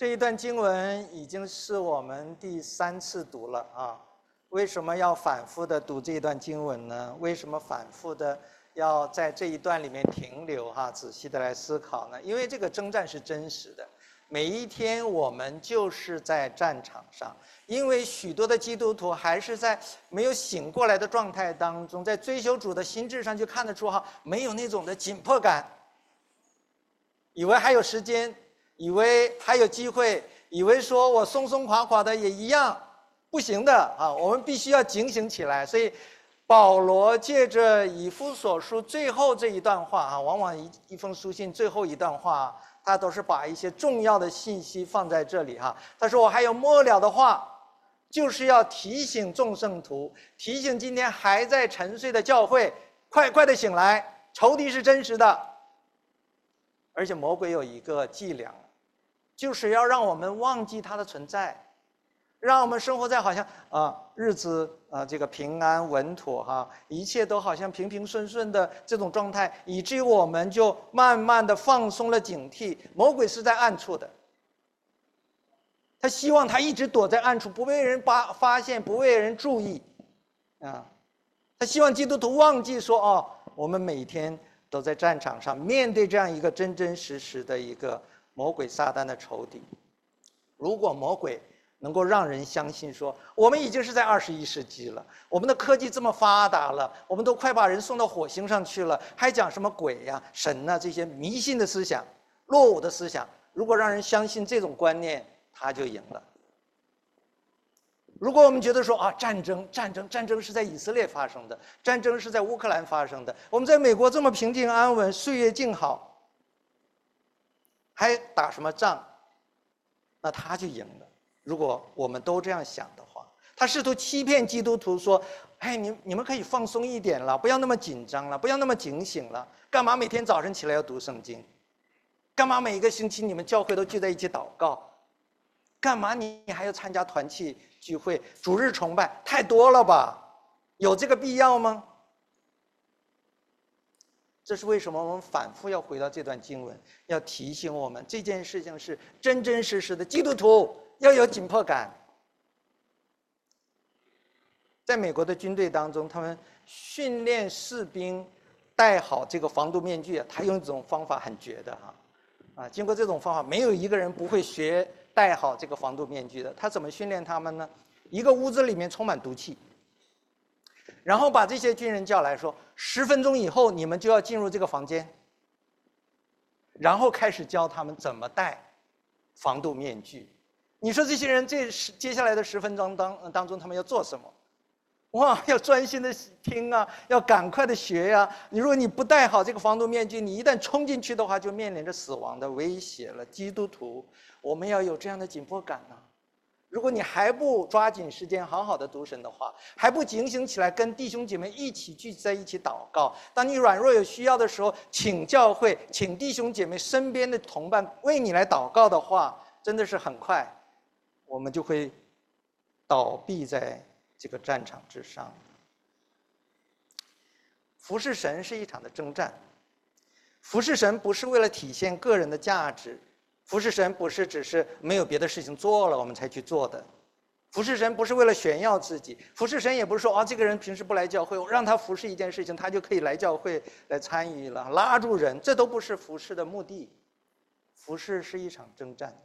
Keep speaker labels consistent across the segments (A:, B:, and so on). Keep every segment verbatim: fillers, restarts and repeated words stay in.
A: 这一段经文已经是我们第三次读了啊。为什么要反复的读这一段经文呢？为什么反复的要在这一段里面停留哈、啊，仔细的来思考呢？因为这个征战是真实的，每一天我们就是在战场上。因为许多的基督徒还是在没有醒过来的状态当中，在追求主的心智上就看得出哈，没有那种的紧迫感，以为还有时间，以为还有机会，以为说我松松垮垮的也一样，不行的啊！我们必须要警醒起来。所以，保罗借着以弗所书最后这一段话啊，往往一一封书信最后一段话，他都是把一些重要的信息放在这里哈。他说：“我还有末了的话。”就是要提醒众圣徒，提醒今天还在沉睡的教会，快快的醒来，仇敌是真实的，而且魔鬼有一个伎俩，就是要让我们忘记他的存在，让我们生活在好像啊日子啊这个平安稳妥哈，一切都好像平平顺顺的这种状态，以至于我们就慢慢的放松了警惕。魔鬼是在暗处的。他希望他一直躲在暗处，不被人发发现，不被人注意，啊，他希望基督徒忘记说哦，我们每天都在战场上面对这样一个真真实实的一个魔鬼撒旦的仇敌。如果魔鬼能够让人相信说，我们已经是在二十一世纪了，我们的科技这么发达了，我们都快把人送到火星上去了，还讲什么鬼呀、神呐、这些迷信的思想、落伍的思想，如果让人相信这种观念，他就赢了。如果我们觉得说啊，战争、战争、战争是在以色列发生的，战争是在乌克兰发生的，我们在美国这么平静安稳、岁月静好，还打什么仗？那他就赢了。如果我们都这样想的话，他试图欺骗基督徒说：“哎，你你们可以放松一点了，不要那么紧张了，不要那么警醒了。干嘛每天早晨起来要读圣经？干嘛每一个星期你们教会都聚在一起祷告？”干嘛你还要参加团契聚会、主日崇拜？太多了吧？有这个必要吗？这是为什么我们反复要回到这段经文，要提醒我们这件事情是真真实实的。基督徒要有紧迫感。在美国的军队当中，他们训练士兵戴好这个防毒面具，他用这种方法很绝的哈。啊，经过这种方法，没有一个人不会学戴好这个防毒面具的。他怎么训练他们呢？一个屋子里面充满毒气，然后把这些军人叫来说：十分钟以后你们就要进入这个房间，然后开始教他们怎么戴防毒面具。你说这些人这十接下来的十分钟当当中他们要做什么？哇，要专心的听啊，要赶快的学呀、啊！你如果你不戴好这个防毒面具，你一旦冲进去的话，就面临着死亡的威胁了。基督徒，我们要有这样的紧迫感呢、啊。如果你还不抓紧时间好好的读神的话，还不警醒起来跟弟兄姐妹一起聚在一起祷告，当你软弱有需要的时候，请教会，请弟兄姐妹身边的同伴为你来祷告的话，真的是很快，我们就会倒闭在这个战场之上。服侍神是一场的征战，服侍神不是为了体现个人的价值，服侍神不是只是没有别的事情做了我们才去做的，服侍神不是为了炫耀自己，服侍神也不是说啊这个人平时不来教会，我让他服侍一件事情他就可以来教会来参与了，拉住人，这都不是服侍的目的。服侍是一场征战。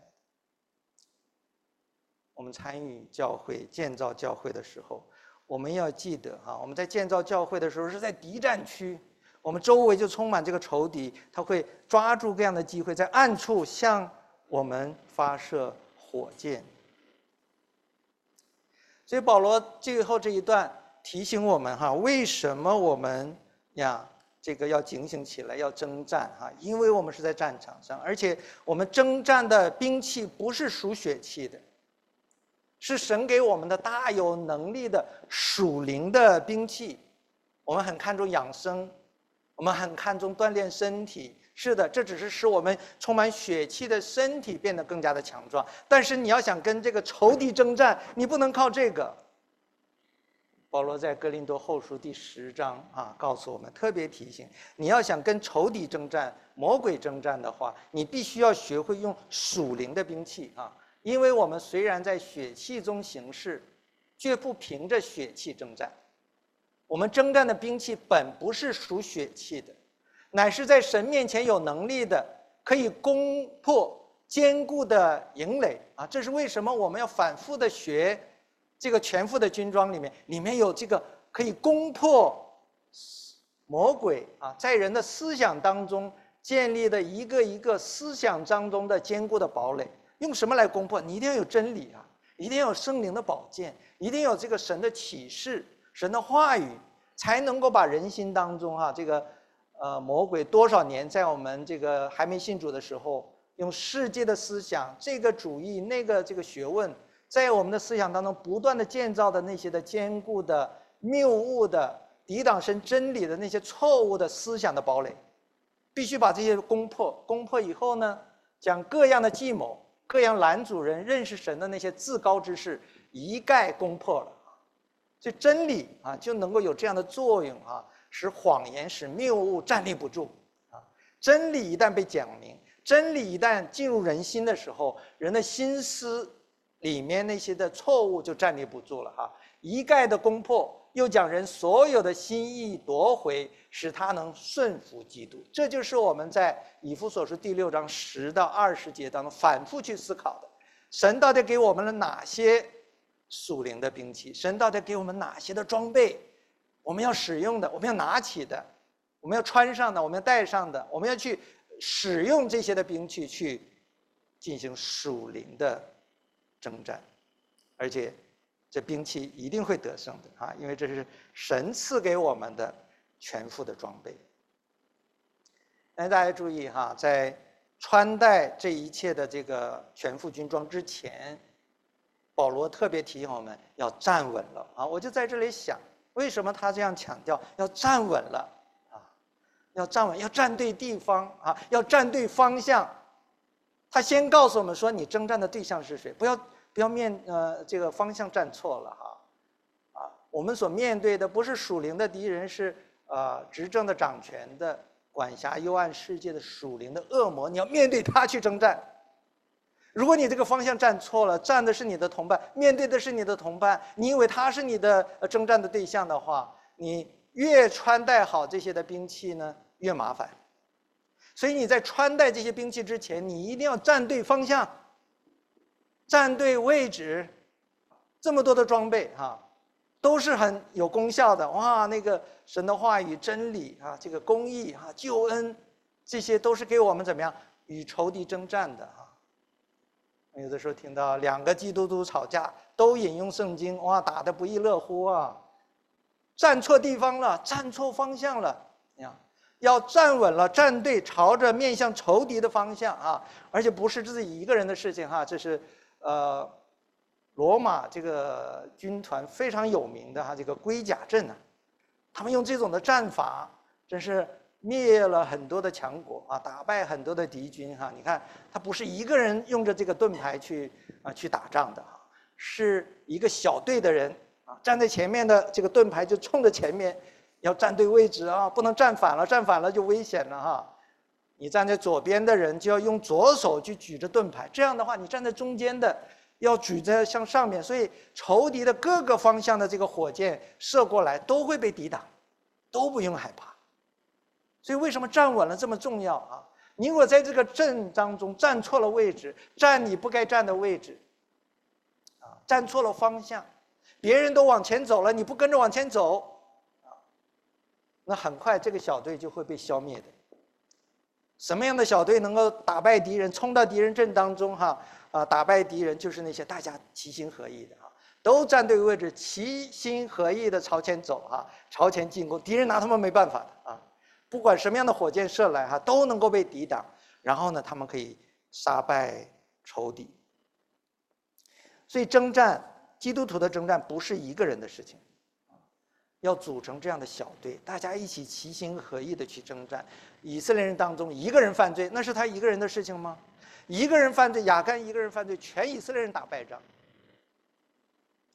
A: 我们参与教会建造教会的时候，我们要记得哈，我们在建造教会的时候是在敌占区，我们周围就充满这个仇敌，他会抓住各样的机会，在暗处向我们发射火箭。所以保罗最后这一段提醒我们哈，为什么我们呀这个要警醒起来，要征战哈？因为我们是在战场上，而且我们征战的兵器不是属血气的，是神给我们的大有能力的属灵的兵器。我们很看重养生，我们很看重锻炼身体，是的，这只是使我们充满血气的身体变得更加的强壮。但是你要想跟这个仇敌征战，你不能靠这个。 保罗在哥林多后书第十章啊，告诉我们，特别提醒，你要想跟仇敌征战、魔鬼征战的话，你必须要学会用属灵的兵器啊，因为我们虽然在血气中行事，却不凭着血气征战。我们征战的兵器本不是属血气的，乃是在神面前有能力的，可以攻破坚固的营垒啊！这是为什么我们要反复的学这个全副的军装里面，里面有这个可以攻破魔鬼啊，在人的思想当中建立的一个一个思想当中的坚固的堡垒。用什么来攻破？你一定要有真理啊，一定要有圣灵的宝剑，一定要有这个神的启示、神的话语，才能够把人心当中啊这个呃魔鬼多少年在我们这个还没信主的时候，用世界的思想、这个主义、那个这个学问，在我们的思想当中不断的建造的那些的坚固的、谬误的、抵挡神真理的那些错误的思想的堡垒，必须把这些攻破。攻破以后呢，将各样的计谋、各样拦阻人认识神的那些自高之事一概攻破了。所以真理啊就能够有这样的作用啊，使谎言、使谬误站立不住啊。真理一旦被讲明，真理一旦进入人心的时候，人的心思里面那些的错误就站立不住了哈。一概的攻破，又将人所有的心意夺回，使他能顺服基督。这就是我们在以弗所书第六章十到二十节当中反复去思考的。神到底给我们了哪些属灵的兵器？神到底给我们哪些的装备？我们要使用的，我们要拿起的，我们要穿上的，我们要带上的，我们要去使用这些的兵器去进行属灵的征战，而且这兵器一定会得胜的啊，因为这是神赐给我们的全副的装备。那大家注意哈，在穿戴这一切的这个全副军装之前，保罗特别提醒我们要站稳了啊！我就在这里想，为什么他这样强调要站稳了啊？要站稳，要站对地方啊，要站对方向。他先告诉我们说，你征战的对象是谁？不要不要面呃这个方向站错了哈，啊，我们所面对的不是属灵的敌人，是呃执政的、掌权的、管辖幽暗世界的属灵的恶魔，你要面对他去征战。如果你这个方向站错了，站的是你的同伴，面对的是你的同伴，你以为他是你的征战的对象的话，你越穿戴好这些的兵器呢，越麻烦。所以你在穿戴这些兵器之前，你一定要站对方向，站对位置。这么多的装备哈，都是很有功效的。哇，那个神的话语、真理啊，这个公义啊、救恩，这些都是给我们怎么样与仇敌征战的哈。有的时候听到两个基督徒吵架，都引用圣经，哇，打得不亦乐乎啊！站错地方了，站错方向了，呀，要站稳了，站对，朝着面向仇敌的方向啊！而且不是自己一个人的事情哈，这是呃罗马这个军团非常有名的哈，这个龟甲阵啊，他们用这种的战法，真是灭了很多的强国啊，打败很多的敌军哈。你看，他不是一个人用着这个盾牌去啊去打仗的哈，是一个小队的人啊，站在前面的这个盾牌就冲着前面，要站对位置啊，不能站反了，站反了就危险了哈。你站在左边的人就要用左手去举着盾牌，这样的话，你站在中间的要举着向上面，所以仇敌的各个方向的这个火箭射过来都会被抵挡，都不用害怕。所以为什么站稳了这么重要啊？你如果在这个阵当中站错了位置，站你不该站的位置，啊，站错了方向，别人都往前走了，你不跟着往前走，啊，那很快这个小队就会被消灭的。什么样的小队能够打败敌人，冲到敌人阵当中哈啊，打败敌人就是那些大家齐心合意的哈，都站对位置，齐心合意的朝前走哈，朝前进攻，敌人拿他们没办法的啊。不管什么样的火箭射来哈，都能够被抵挡，然后呢，他们可以杀败仇敌。所以征战，基督徒的征战不是一个人的事情，要组成这样的小队，大家一起齐心合意的去征战。以色列人当中一个人犯罪，那是他一个人的事情吗？一个人犯罪，亚干一个人犯罪，全以色列人打败仗。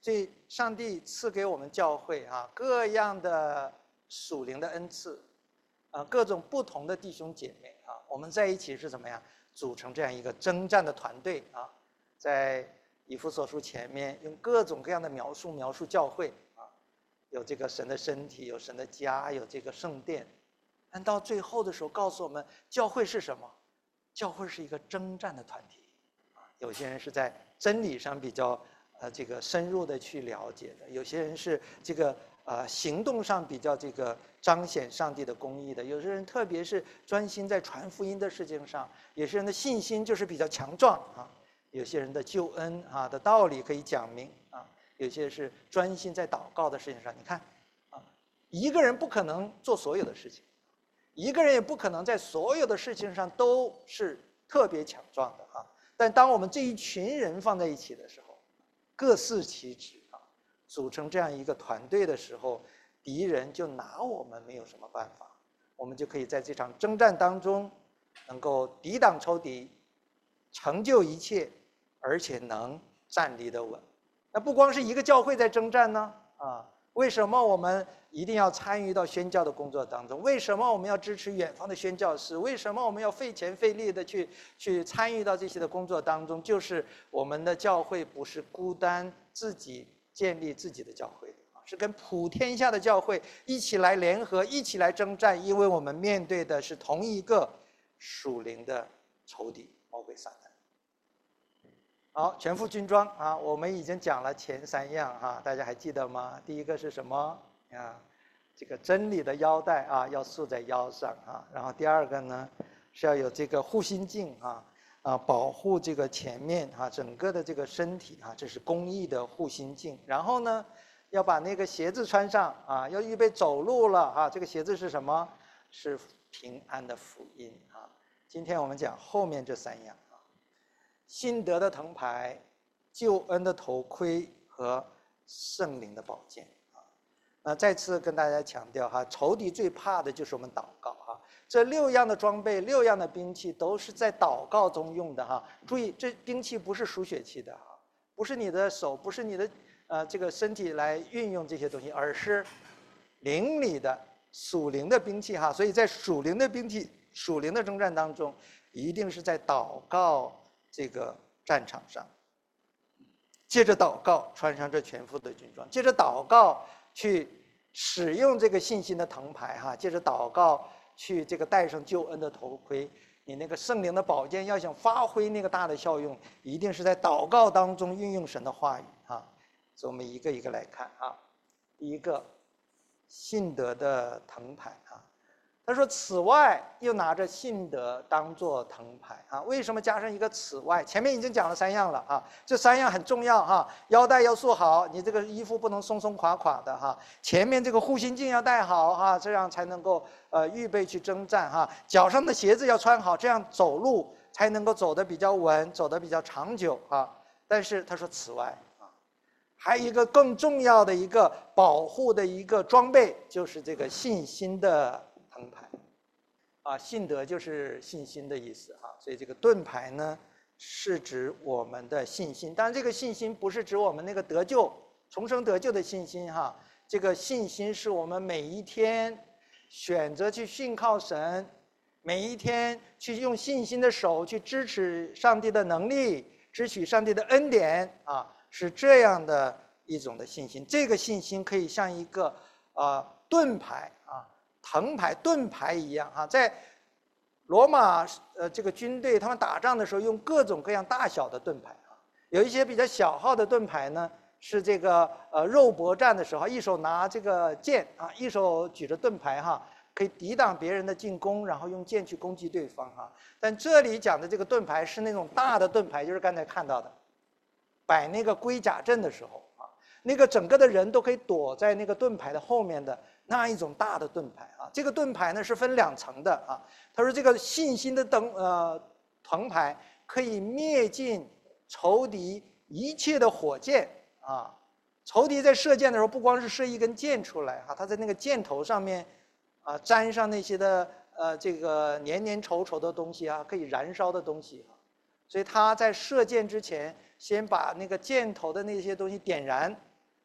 A: 所以上帝赐给我们教会啊各样的属灵的恩赐，啊各种不同的弟兄姐妹啊，我们在一起是怎么样组成这样一个征战的团队啊？在以弗所书前面用各种各样的描述描述教会啊，有这个神的身体，有神的家，有这个圣殿，但到最后的时候告诉我们，教会是什么？教会是一个征战的团体啊。有些人是在真理上比较呃这个深入的去了解的，有些人是这个呃行动上比较这个彰显上帝的公义的，有些人特别是专心在传福音的事情上，有些人的信心就是比较强壮啊。有些人的救恩啊的道理可以讲明啊，有些是专心在祷告的事情上。你看，啊，一个人不可能做所有的事情，一个人也不可能在所有的事情上都是特别强壮的啊。但当我们这一群人放在一起的时候，各司其职啊，组成这样一个团队的时候，敌人就拿我们没有什么办法，我们就可以在这场征战当中，能够抵挡仇敌，成就一切。而且能站立得稳。那不光是一个教会在征战呢，啊，为什么我们一定要参与到宣教的工作当中？为什么我们要支持远方的宣教士？为什么我们要费钱费力的去去参与到这些的工作当中？就是我们的教会不是孤单自己建立自己的教会的，是跟普天下的教会一起来联合，一起来征战，因为我们面对的是同一个属灵的仇敌——魔鬼撒旦。好，全副军装啊！我们已经讲了前三样哈、啊，大家还记得吗？第一个是什么啊？这个真理的腰带啊，要束在腰上啊。然后第二个呢，是要有这个护心镜啊啊，保护这个前面啊整个的这个身体啊，这是公义的护心镜。然后呢，要把那个鞋子穿上啊，要预备走路了啊。这个鞋子是什么？是平安的福音啊。今天我们讲后面这三样。信德的藤牌、救恩的头盔和圣灵的宝剑啊！那再次跟大家强调哈，仇敌最怕的就是我们祷告哈。这六样的装备、六样的兵器都是在祷告中用的哈。注意，这兵器不是属血气的哈，不是你的手，不是你的呃这个身体来运用这些东西，而是灵里的属灵的兵器哈。所以在属灵的兵器、属灵的征战当中，一定是在祷告这个战场上，借着祷告穿上这全副的军装，借着祷告去使用这个信心的藤牌哈，借着祷告去这个戴上救恩的头盔。你那个圣灵的宝剑要想发挥那个大的效用，一定是在祷告当中运用神的话语哈。所以我们一个一个来看啊。第一个，信德的藤牌啊。他说：“此外，又拿着信德当作藤牌啊？为什么加上一个此外？前面已经讲了三样了啊，这三样很重要哈。腰带要束好，你这个衣服不能松松垮垮的哈。前面这个护心镜要戴好哈，这样才能够呃预备去征战哈。脚上的鞋子要穿好，这样走路才能够走得比较稳，走得比较长久啊。但是他说此外啊，还有一个更重要的一个保护的一个装备，就是这个信心的藤牌，啊，信德就是信心的意思啊，所以这个盾牌呢，是指我们的信心。当然，这个信心不是指我们那个得救、重生得救的信心哈，这个信心是我们每一天选择去信靠神，每一天去用信心的手去支持上帝的能力，支取上帝的恩典啊，是这样的一种的信心。这个信心可以像一个啊、呃、盾牌啊。藤牌、盾牌一样啊，在罗马呃这个军队他们打仗的时候用各种各样大小的盾牌啊，有一些比较小号的盾牌呢，是这个呃肉搏战的时候，一手拿这个剑啊，一手举着盾牌哈，可以抵挡别人的进攻，然后用剑去攻击对方哈。但这里讲的这个盾牌是那种大的盾牌，就是刚才看到的，摆那个龟甲阵的时候啊，那个整个的人都可以躲在那个盾牌的后面的。那一种大的盾牌啊，这个盾牌呢是分两层的啊。他说这个信心的灯呃藤牌可以灭尽仇敌一切的火箭啊。仇敌在射箭的时候，不光是射一根箭出来啊，他在那个箭头上面啊沾上那些的呃这个黏黏稠稠的东西啊，可以燃烧的东西啊。所以他在射箭之前，先把那个箭头的那些东西点燃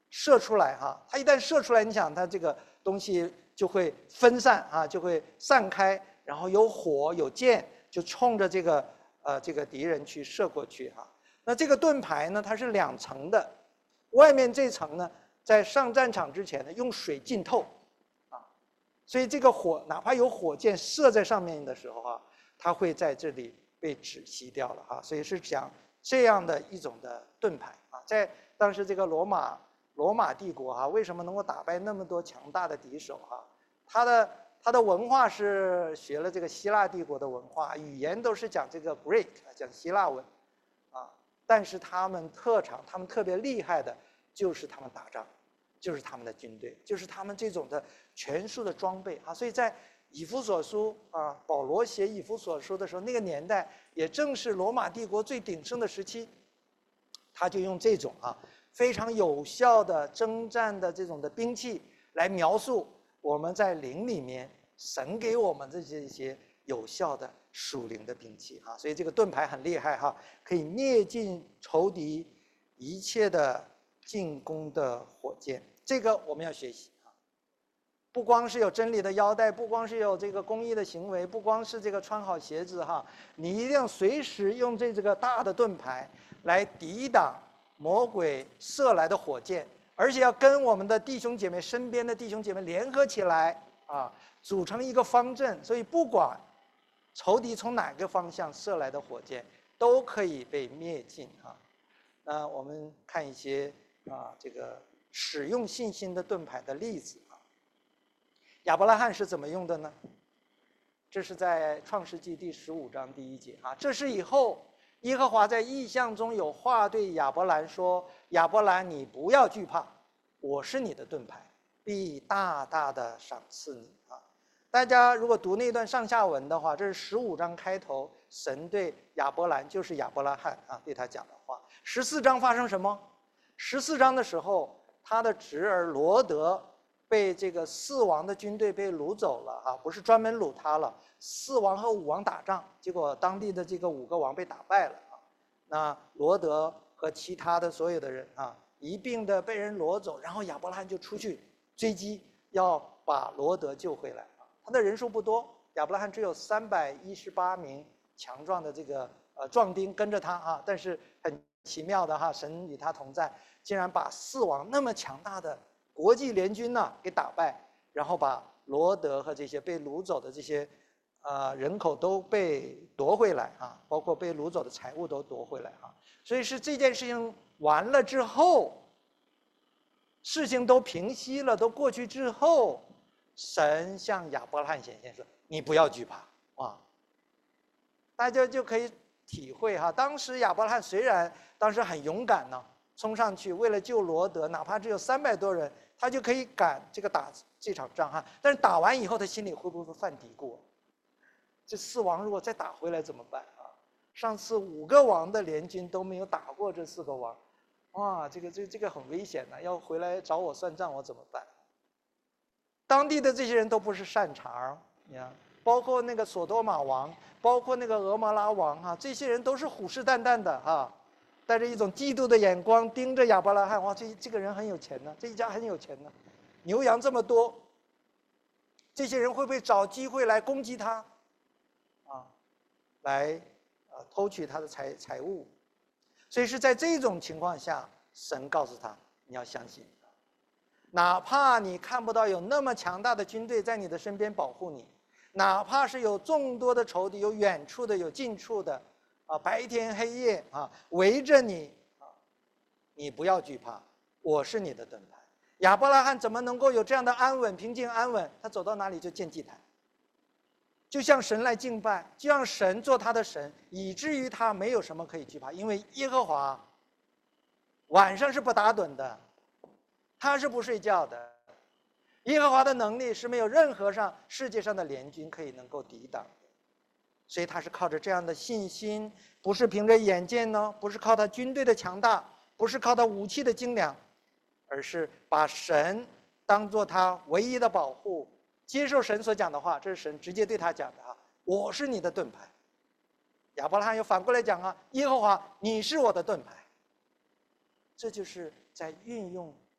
A: 射出来哈，它一旦射出来，你想它这个东西就会分散啊，就会散开，然后有火有箭，就冲着这个呃这个敌人去射过去哈。那这个盾牌呢，它是两层的，外面这层呢，在上战场之前呢，用水浸透，啊，所以这个火哪怕有火箭射在上面的时候啊，它会在这里被止息掉了哈。所以是讲这样的一种的盾牌啊，在当时这个罗马。罗马帝国啊，为什么能够打败那么多强大的敌手啊？它的它的文化是学了这个希腊帝国的文化，语言都是讲这个 Greek， 讲希腊文，啊，但是他们特长，他们特别厉害的就是他们打仗，就是他们的军队，就是他们这种的全数的装备啊。所以在以弗所书啊，保罗写以弗所书的时候，那个年代也正是罗马帝国最鼎盛的时期，他就用这种啊。非常有效的征战的这种的兵器来描述我们在灵里面神给我们的这些有效的属灵的兵器哈，所以这个盾牌很厉害哈，可以灭尽仇敌一切的进攻的火箭，这个我们要学习啊。不光是有真理的腰带，不光是有这个公义的行为，不光是这个穿好鞋子哈，你一定要随时用这这个大的盾牌来抵挡魔鬼射来的火箭，而且要跟我们的弟兄姐妹身边的弟兄姐妹联合起来啊，组成一个方阵。所以不管仇敌从哪个方向射来的火箭，都可以被灭尽啊。那我们看一些啊这个使用信心的盾牌的例子啊。亚伯拉罕是怎么用的呢？这是在创世纪第十五章第一节啊。这是以后。耶和华在异象中有话对亚伯兰说：“亚伯兰，你不要惧怕，我是你的盾牌，必大大的赏赐你。”啊，大家如果读那段上下文的话，这是十五章开头，神对亚伯兰，就是亚伯拉罕啊，对他讲的话。十四章发生什么？十四章的时候，他的侄儿罗德被这个四王的军队被掳走了啊，不是专门掳他了。四王和五王打仗，结果当地的这个五个王被打败了啊。那罗德和其他的所有的人啊，一并的被人掳走，然后亚伯拉罕就出去追击，要把罗德救回来啊。他的人数不多，亚伯拉罕只有三百一十八名强壮的这个呃壮丁跟着他啊，但是很奇妙的哈，神与他同在，竟然把四王那么强大的国际联军呢、啊、给打败，然后把罗德和这些被掳走的这些。呃，人口都被夺回来啊，包括被掳走的财物都夺回来啊，所以是这件事情完了之后，事情都平息了，都过去之后，神向亚伯拉罕显现说：“你不要惧怕啊。”大家就可以体会哈，当时亚伯拉罕虽然当时很勇敢呢，冲上去为了救罗德，哪怕只有三百多人，他就可以赶这个打这场仗哈，但是打完以后，他心里会不会犯嘀咕？这四王如果再打回来怎么办啊？上次五个王的联军都没有打过这四个王，哇，这个这这个很危险的，要回来找我算账，我怎么办？当地的这些人都不是善茬，你看，包括那个索多玛王，包括那个俄摩拉王哈、啊，这些人都是虎视眈眈的哈、啊，带着一种嫉妒的眼光盯着亚伯拉罕，哇，这这个人很有钱呢，这一家很有钱呢，牛羊这么多，这些人会不会找机会来攻击他？啊，来呃偷取他的财财物，所以是在这种情况下，神告诉他你要相信，哪怕你看不到有那么强大的军队在你的身边保护你，哪怕是有众多的仇敌，有远处的，有近处的，啊，白天黑夜啊围着你啊，你不要惧怕，我是你的盾牌。亚伯拉罕怎么能够有这样的安稳、平静、安稳？他走到哪里就建祭坛。就像神来敬拜，就让神做他的神，以至于他没有什么可以惧怕，因为耶和华晚上是不打盹的，他是不睡觉的。耶和华的能力是没有任何上世界上的联军可以能够抵挡的，所以他是靠着这样的信心，不是凭着眼见呢，不是靠他军队的强大，不是靠他武器的精良，而是把神当作他唯一的保护。接受神所讲的话，这是神直接对他讲的啊！我是你的盾牌。亚伯拉罕又反过来讲啊，耶和华，你是我的盾牌。这就是在运用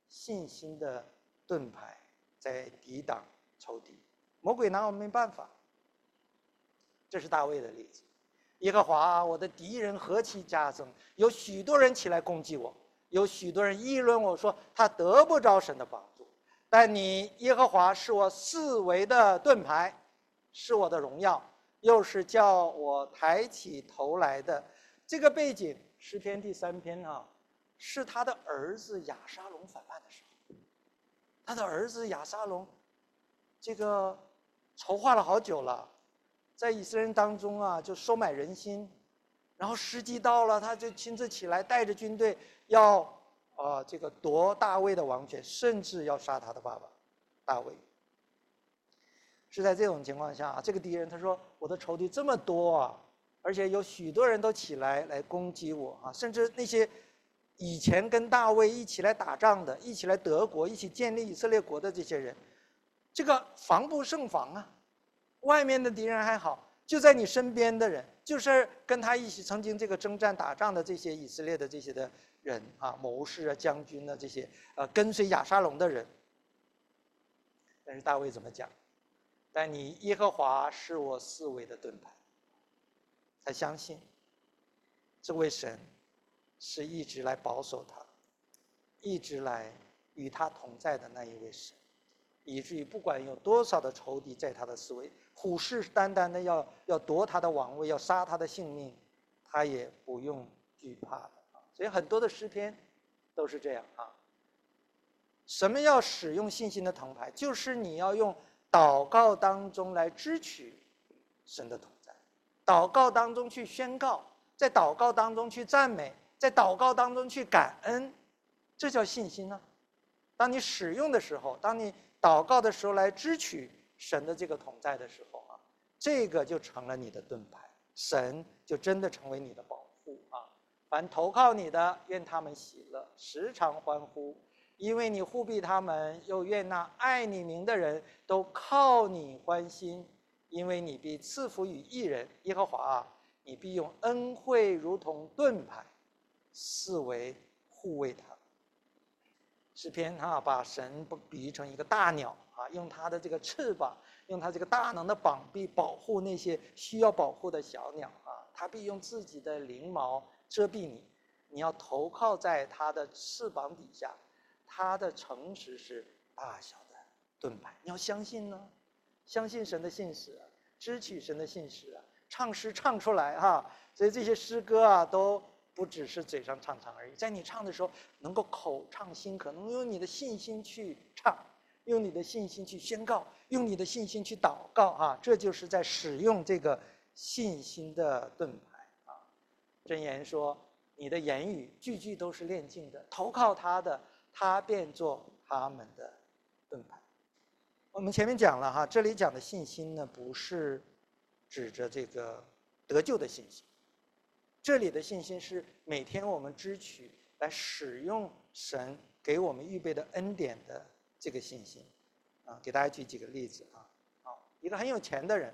A: 信心的盾牌在抵挡仇敌，魔鬼拿我们没办法。这是大卫的例子。耶和华，我的敌人何其加增，有许多人起来攻击我，有许多人议论我说他得不着神的帮助。但你耶和华是我四围的盾牌，是我的荣耀，又是叫我抬起头来的。这个背景，诗篇第三篇啊，是他的儿子亚沙龙反叛的时候，他的儿子亚沙龙，这个筹划了好久了，在以色列人当中啊，就收买人心，然后时机到了，他就亲自起来，带着军队要啊、呃、这个夺大卫的王权，甚至要杀他的爸爸大卫。是在这种情况下，这个敌人他说：“我的仇敌这么多啊，而且有许多人都起来来攻击我啊，甚至那些以前跟大卫一起来打仗的、一起来得国、一起建立以色列国的这些人，这个防不胜防啊。外面的敌人还好，就在你身边的人，就是跟他一起曾经这个征战打仗的这些以色列的这些的人啊，谋士啊、将军啊这些呃跟随亚沙龙的人。但是大卫怎么讲？但你耶和华是我四围的盾牌。”他相信这位神是一直来保守他，一直来与他同在的那一位神，以至于不管有多少的仇敌在他的四围，虎视眈眈的要要夺他的王位，要杀他的性命，他也不用惧怕的。所以很多的诗篇都是这样啊。什么要使用信心的铜牌？就是你要用祷告当中来支取神的同在，祷告当中去宣告，在祷告当中去赞美，在祷告当中去感恩，这叫信心呢。当你使用的时候，当你祷告的时候来支取神的这个同在的时候啊，这个就成了你的盾牌，神就真的成为你的保护啊。凡投靠你的，愿他们喜乐，时常欢呼，因为你护庇他们；又愿那爱你名的人都靠你欢心，因为你必赐福与义人。耶和华啊，你必用恩惠如同盾牌，四围护卫他。诗篇啊，把神比喻成一个大鸟啊，用它的这个翅膀，用它这个大能的膀臂保护那些需要保护的小鸟啊。它必用自己的翎毛遮蔽你，你要投靠在它的翅膀底下。它的诚实是大小的盾牌，你要相信呢，相信神的信实啊，支取神的信实啊，唱诗唱出来哈、啊。所以这些诗歌啊，都不只是嘴上唱唱而已，在你唱的时候，能够口唱心可，能用你的信心去唱，用你的信心去宣告，用你的信心去祷告啊，这就是在使用这个信心的盾牌啊。箴言说，你的言语句句都是炼净的，投靠他的，他便做他们的盾牌。我们前面讲了哈，这里讲的信心呢，不是指着这个得救的信心，这里的信心是每天我们支取来使用神给我们预备的恩典的这个信心啊。给大家举几个例子啊。好，一个很有钱的人，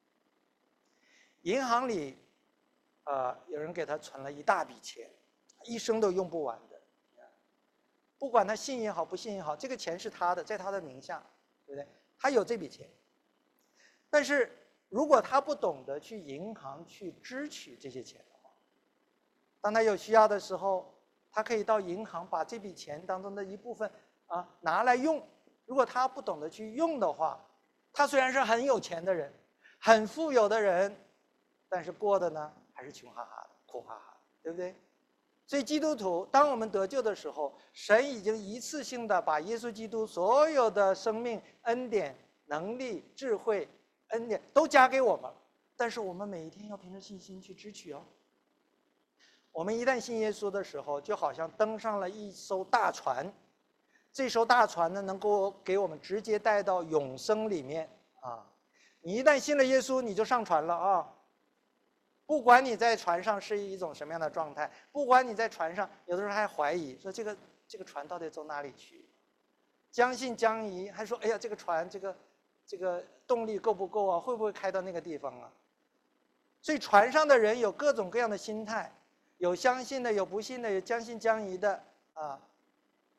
A: 银行里呃有人给他存了一大笔钱，一生都用不完的。不管他信也好，不信也好，这个钱是他的，在他的名下，对不对？他有这笔钱。但是如果他不懂得去银行去支取这些钱的话，当他有需要的时候，他可以到银行把这笔钱当中的一部分啊拿来用。如果他不懂得去用的话，他虽然是很有钱的人，很富有的人，但是过的呢还是穷哈哈的、苦哈哈的，对不对？所以基督徒，当我们得救的时候，神已经一次性的把耶稣基督所有的生命、恩典、能力、智慧、恩典都加给我们了。但是我们每一天要凭着信心去支取哦。我们一旦信耶稣的时候，就好像登上了一艘大船，这艘大船呢，能够给我们直接带到永生里面啊。你一旦信了耶稣，你就上船了啊。不管你在船上是一种什么样的状态，不管你在船上有的时候还怀疑说这个这个船到底走哪里去，将信将疑，还说哎呀这个船这个这个动力够不够啊，会不会开到那个地方啊？所以船上的人有各种各样的心态，有相信的，有不信的，有将信将疑的啊。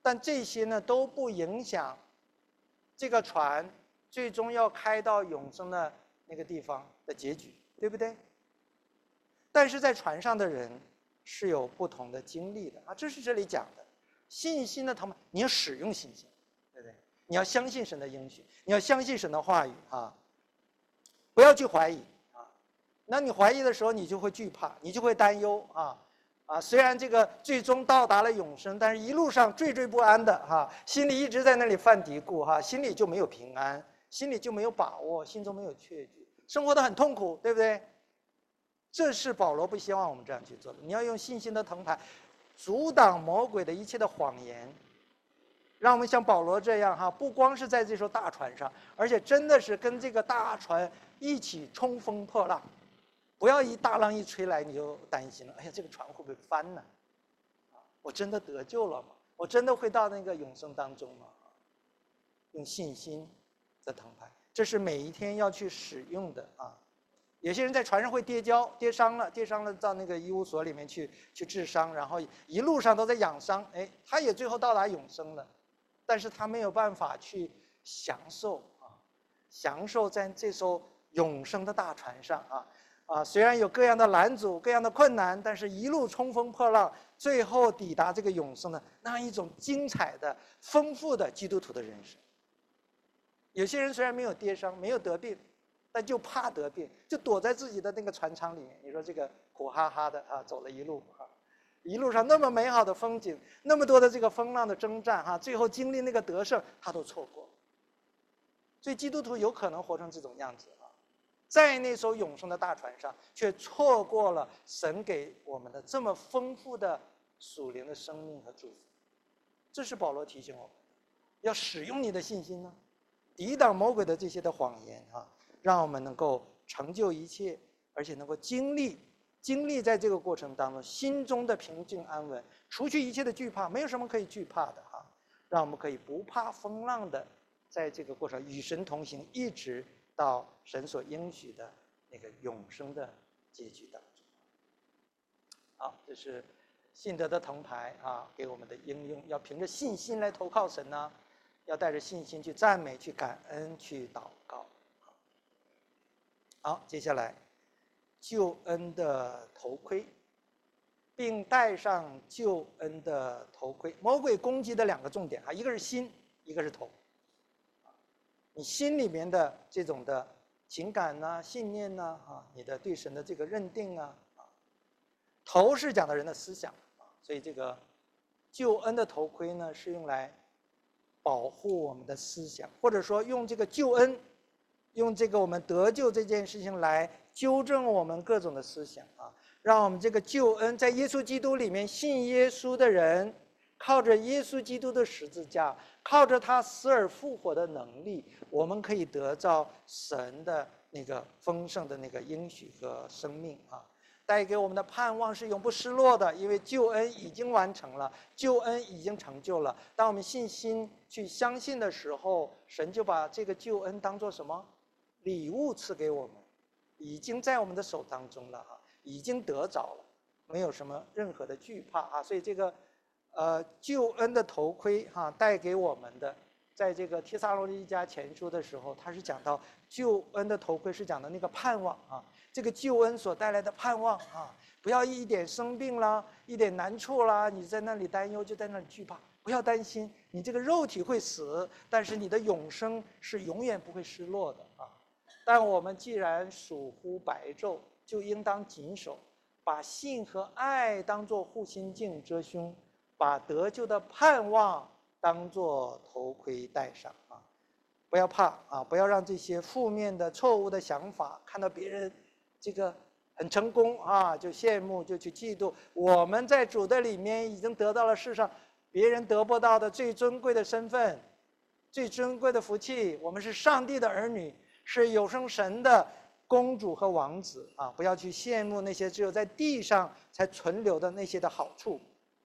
A: 但这些呢都不影响这个船最终要开到永生的那个地方的结局，对不对？但是在船上的人是有不同的经历的啊，这是这里讲的信心的同伴，你要使用信心，对不对？你要相信神的应许，你要相信神的话语啊，不要去怀疑啊。那你怀疑的时候，你就会惧怕，你就会担忧啊啊！虽然这个最终到达了永生，但是一路上惴惴不安的哈，心里一直在那里犯嘀咕哈，心里就没有平安，心里就没有把握，心中没有确据，生活得很痛苦，对不对？这是保罗不希望我们这样去做的。你要用信心的藤牌，阻挡魔鬼的一切的谎言，让我们像保罗这样哈，不光是在这艘大船上，而且真的是跟这个大船一起冲锋破浪。不要一大浪一吹来你就担心了，哎呀，这个船会不会翻呢？我真的得救了吗？我真的会到那个永生当中吗？用信心的藤牌，这是每一天要去使用的啊。有些人在船上会跌跤，跌伤了，跌伤了到那个医务所里面去去治伤，然后一路上都在养伤，哎，他也最后到达永生了，但是他没有办法去享受啊，享受在这艘永生的大船上啊。啊，虽然有各样的拦阻、各样的困难，但是一路冲锋破浪，最后抵达这个永生的那样一种精彩的、丰富的基督徒的人生。有些人虽然没有跌伤、没有得病，但就怕得病，就躲在自己的那个船舱里面。你说这个苦哈哈的啊，走了一路啊，一路上那么美好的风景，那么多的这个风浪的征战哈，最后经历那个得胜，他都错过。所以基督徒有可能活成这种样子。在那艘永生的大船上，却错过了神给我们的这么丰富的属灵的生命和祝福。这是保罗提醒我们，要使用你的信心呢，抵挡魔鬼的这些的谎言啊，让我们能够成就一切，而且能够经历经历在这个过程当中心中的平静安稳，除去一切的惧怕，没有什么可以惧怕的哈，让我们可以不怕风浪的，在这个过程与神同行，一直到神所应许的那个永生的结局当中。好，这是信德的藤牌啊，给我们的应用，要凭着信心来投靠神呢、啊，要带着信心去赞美、去感恩、去祷告。好，接下来救恩的头盔，并戴上救恩的头盔。魔鬼攻击的两个重点啊，一个是心，一个是头。你心里面的这种的情感呐、啊、信念呐、啊，啊，你的对神的这个认定啊，啊，头是讲的人的思想啊，所以这个救恩的头盔呢，是用来保护我们的思想，或者说用这个救恩，用这个我们得救这件事情来纠正我们各种的思想啊，让我们这个救恩在耶稣基督里面信耶稣的人，靠着耶稣基督的十字架，靠着他死而复活的能力，我们可以得到神的那个丰盛的那个应许和生命啊，带给我们的盼望是永不失落的，因为救恩已经完成了，救恩已经成就了。当我们信心去相信的时候，神就把这个救恩当作什么礼物赐给我们，已经在我们的手当中了啊，已经得着了，没有什么任何的惧怕啊，所以这个。呃，救恩的头盔哈、啊，带给我们的，在这个帖撒罗尼迦前书的时候，他是讲到救恩的头盔是讲的那个盼望啊，这个救恩所带来的盼望啊，不要一点生病啦，一点难处啦，你在那里担忧，就在那里惧怕，不要担心，你这个肉体会死，但是你的永生是永远不会失落的啊。但我们既然属乎白昼，就应当谨守，把信和爱当作护心镜遮胸。把得救的盼望当作头盔戴上啊，不要怕啊，不要让这些负面的错误的想法，看到别人这个很成功啊，就羡慕，就去嫉妒。我们在主的里面已经得到了世上别人得不到的最尊贵的身份，最尊贵的福气。我们是上帝的儿女，是有生神的公主和王子啊！不要去羡慕那些只有在地上才存留的那些的好处。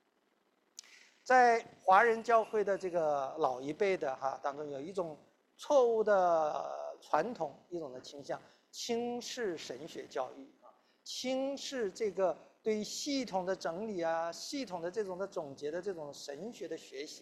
A: 在华人教会的这个老一辈的哈当中，有一种错误的传统，一种的倾向，轻视神学教育啊，轻视这个对于系统的整理啊、系统的这种的总结的这种神学的学习，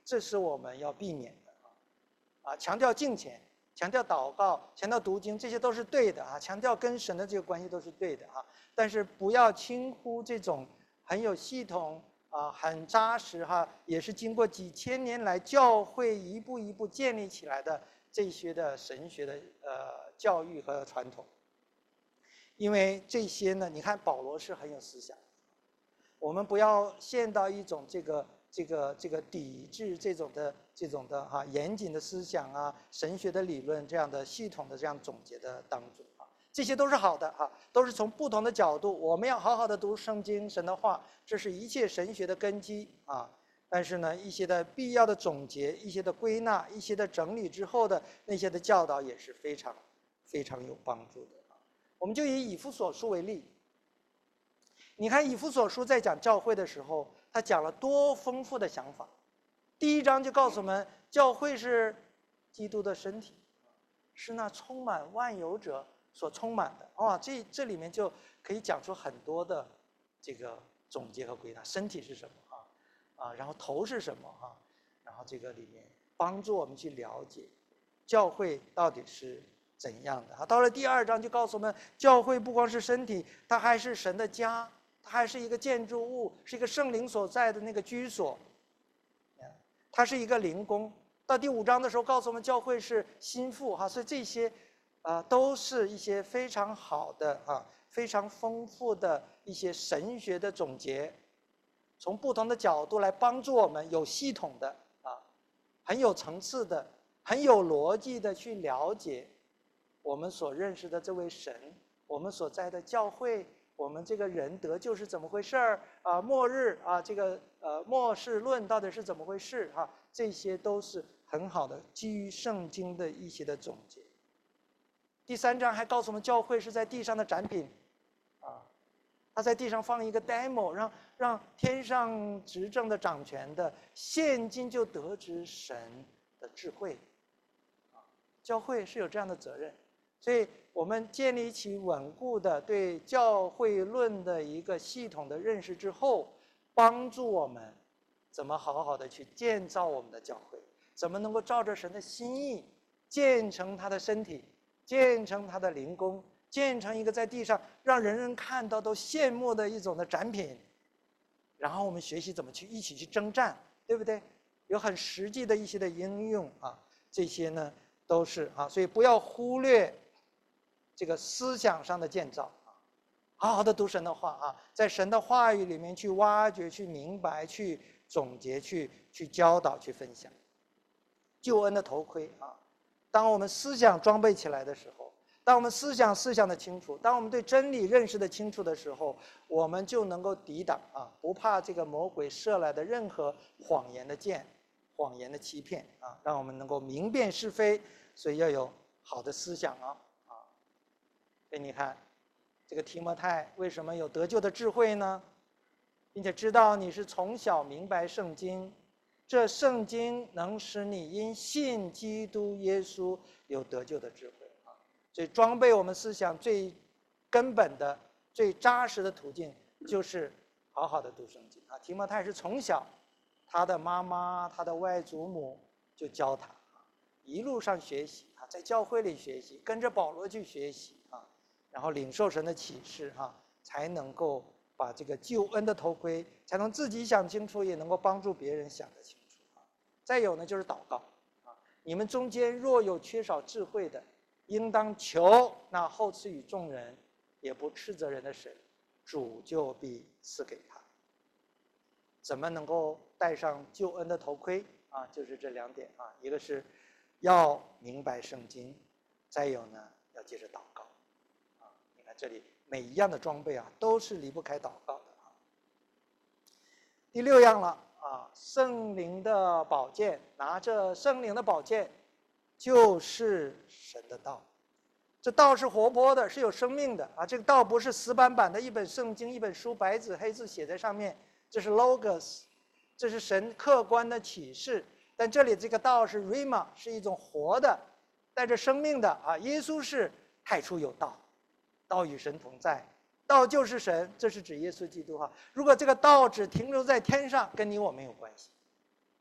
A: 这是我们要避免的啊。强调敬虔，强调祷告，强调读经，这些都是对的啊。强调跟神的这个关系都是对的啊。但是不要轻忽这种很有系统啊、很扎实哈，也是经过几千年来教会一步一步建立起来的这些的神学的呃教育和传统。因为这些呢，你看保罗是很有思想，我们不要陷到一种这个这个这个抵制这种的这种的哈、严谨的思想啊、神学的理论这样的系统的这样总结的当中啊，这些都是好的哈，都是从不同的角度，我们要好好的读圣经神的话，这是一切神学的根基啊。但是呢，一些的必要的总结、一些的归纳、一些的整理之后的那些的教导也是非常非常有帮助的。我们就以以弗所书为例，你看以弗所书在讲教会的时候，他讲了多丰富的想法。第一章就告诉我们，教会是基督的身体，是那充满万有者所充满的。哦，这这里面就可以讲出很多的这个总结和归纳。身体是什么啊？啊，然后头是什么啊？然后这个里面帮助我们去了解教会到底是怎样的啊？到了第二章就告诉我们，教会不光是身体，它还是神的家，它还是一个建筑物，是一个圣灵所在的那个居所，它是一个灵宫。到第五章的时候，告诉我们教会是心腹哈，所以这些，啊、呃，都是一些非常好的啊，非常丰富的一些神学的总结，从不同的角度来帮助我们有系统的啊，很有层次的、很有逻辑的去了解我们所认识的这位神，我们所在的教会，我们这个人得救是怎么回事儿啊？末日啊，这个呃末世论到底是怎么回事啊？这些都是很好的基于圣经的一些的总结。第三章还告诉我们，教会是在地上的展品，啊，他在地上放一个 demo， 让让天上执政的掌权的现今就得知神的智慧，啊，教会是有这样的责任。所以我们建立起稳固的对教会论的一个系统的认识之后，帮助我们怎么好好的去建造我们的教会，怎么能够照着神的心意建成他的身体，建成他的灵宫，建成一个在地上让人人看到都羡慕的一种的展品。然后我们学习怎么去一起去征战，对不对？有很实际的一些的应用啊，这些呢都是啊，所以不要忽略这个思想上的建造啊，好好的读神的话啊，在神的话语里面去挖掘、去明白、去总结、去去教导、去分享。救恩的头盔啊，当我们思想装备起来的时候，当我们思想思想的清楚，当我们对真理认识的清楚的时候，我们就能够抵挡啊，不怕这个魔鬼射来的任何谎言的箭、谎言的欺骗啊，让我们能够明辨是非。所以要有好的思想啊。所以你看，这个提摩太为什么有得救的智慧呢？并且知道你是从小明白圣经，这圣经能使你因信基督耶稣有得救的智慧啊。所以装备我们思想最根本的、最扎实的途径，就是好好的读圣经啊。提摩太是从小，他的妈妈、他的外祖母就教他，一路上学习啊，在教会里学习，跟着保罗去学习。然后领受神的启示哈、啊，才能够把这个救恩的头盔，才能自己想清楚，也能够帮助别人想得清楚啊。再有呢，就是祷告啊。你们中间若有缺少智慧的，应当求那厚赐与众人，也不斥责人的神，主就必赐给他。怎么能够戴上救恩的头盔啊？就是这两点啊，一个是要明白圣经，再有呢，要接着祷告。这里每一样的装备啊，都是离不开祷告的啊。第六样了啊，圣灵的宝剑，拿着圣灵的宝剑，就是神的道。这道是活泼的，是有生命的啊。这个道不是死板板的一本圣经、一本书，白纸黑字写在上面，这是 logos， 这是神客观的启示。但这里这个道是 rhema， 是一种活的，带着生命的啊。耶稣是太初有道。道与神同在，道就是神，这是指耶稣基督哈。如果这个道只停留在天上，跟你我没有关系。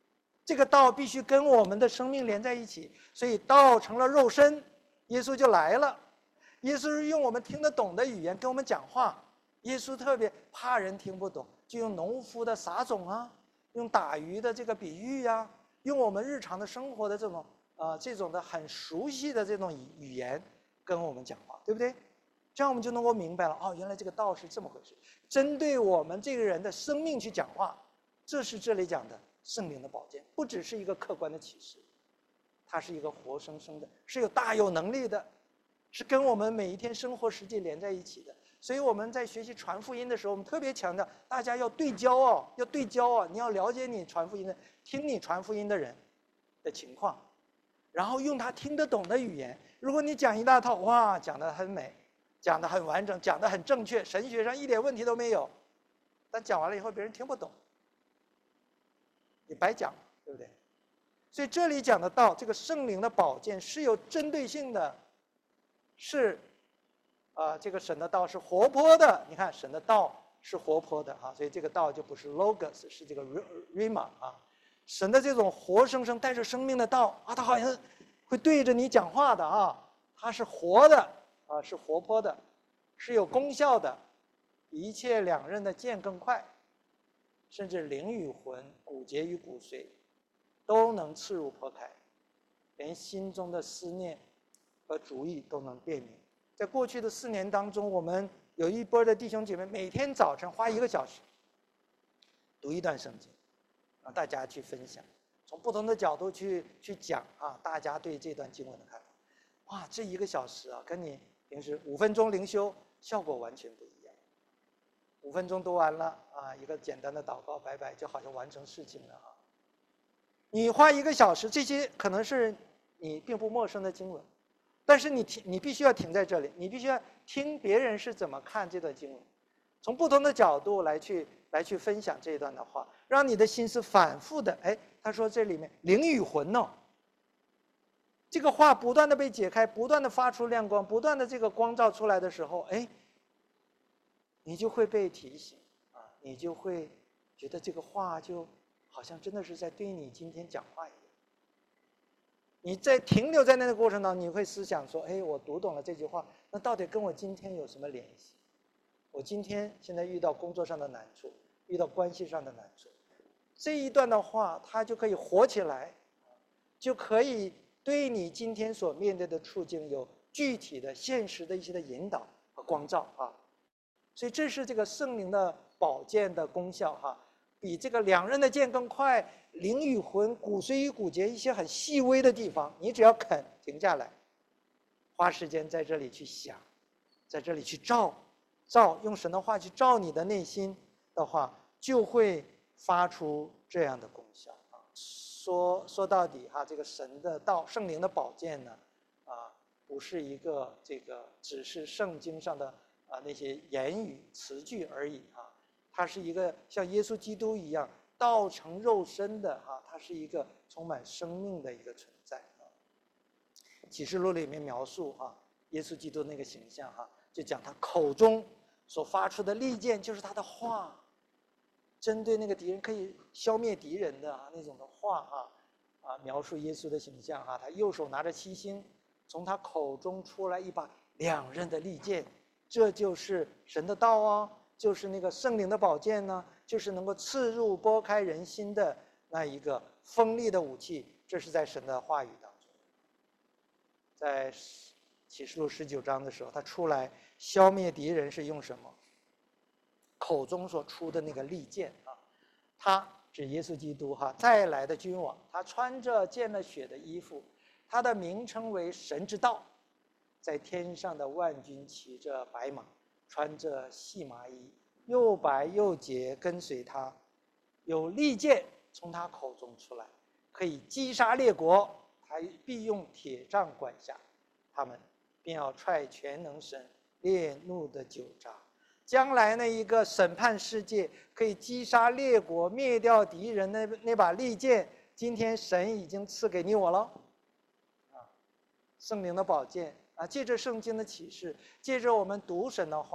A: 这个道必须跟我们的生命连在一起，所以道成了肉身，耶稣就来了。耶稣是用我们听得懂的语言跟我们讲话。耶稣特别怕人听不懂，就用农夫的撒种啊，用打鱼的这个比喻呀、啊，用我们日常的生活的这种啊、呃、这种的很熟悉的这种语言跟我们讲话，对不对？这样我们就能够明白了，哦，原来这个道是这么回事，针对我们这个人的生命去讲话。这是这里讲的圣灵的宝剑，不只是一个客观的启示，它是一个活生生的，是有大有能力的，是跟我们每一天生活实际连在一起的。所以我们在学习传福音的时候，我们特别强调大家要对焦哦，要对焦哦，你要了解你传福音的、听你传福音的人的情况，然后用他听得懂的语言。如果你讲一大套，哇，讲得很美，讲得很完整，讲得很正确，神学上一点问题都没有，但讲完了以后别人听不懂，你白讲，对不对？所以这里讲的道，这个圣灵的宝剑是有针对性的，是啊、呃，这个神的道是活泼的。你看，神的道是活泼的啊，所以这个道就不是 logos， 是这个 rhema 啊。神的这种活生生带着生命的道啊，它好像会对着你讲话的啊，它是活的啊，是活泼的，是有功效的，比一切两刃的剑更快，甚至灵与魂、骨节与骨髓都能刺入剖开，连心中的思念和主意都能辨明。在过去的四年当中，我们有一波的弟兄姐妹每天早晨花一个小时读一段圣经，让大家去分享，从不同的角度去去讲啊，大家对这段经文的看法。哇，这一个小时啊，跟你平时五分钟灵修效果完全不一样。五分钟读完了啊，一个简单的祷告，拜拜，就好像完成事情了啊。你花一个小时，这些可能是你并不陌生的经文，但是你停，你必须要停在这里，你必须要听别人是怎么看这段经文，从不同的角度来去来去分享这一段的话，让你的心思反复的，哎，他说这里面灵与魂哦，这个话不断的被解开，不断的发出亮光，不断的这个光照出来的时候，哎，你就会被提醒啊，你就会觉得这个话就好像真的是在对你今天讲话一样。你在停留在那个过程当中，你会思想说，哎，我读懂了这句话，那到底跟我今天有什么联系？我今天现在遇到工作上的难处，遇到关系上的难处，这一段的话它就可以活起来，就可以对你今天所面对的处境有具体的现实的一些的引导和光照啊。所以这是这个圣灵的宝剑的功效哈，比这个两刃的剑更快，灵与魂、骨髓与骨节一些很细微的地方，你只要肯停下来，花时间在这里去想，在这里去照照，用神的话去照你的内心的话，就会发出这样的功效啊。说说到底哈，这个神的道、圣灵的宝剑呢，啊，不是一个这个只是圣经上的啊那些言语词句而已啊。它是一个像耶稣基督一样道成肉身的哈，它是一个充满生命的一个存在啊。启示录里面描述哈，耶稣基督那个形象哈，就讲他口中所发出的利剑就是他的话，针对那个敌人可以消灭敌人的啊那种的话啊啊，描述耶稣的形象啊，他右手拿着七星，从他口中出来一把两刃的利剑，这就是神的道啊。就是那个圣灵的宝剑呢，就是能够刺入拨开人心的那一个锋利的武器，这是在神的话语当中。在启示录十九章的时候，他出来消灭敌人是用什么？口中所出的那个利剑啊，他指耶稣基督哈，再来的君王，他穿着溅了血的衣服，他的名称为神之道，在天上的万军骑着白马，穿着细麻衣，又白又洁，跟随他，有利剑从他口中出来，可以击杀列国，他必用铁杖管辖他们，并要踹全能神烈怒的酒闸。将来那一个审判世界，可以击杀列国，灭掉敌人那那把利剑，今天神已经赐给你我了啊，圣灵的宝剑啊，借着圣经的启示，借着我们读神的话，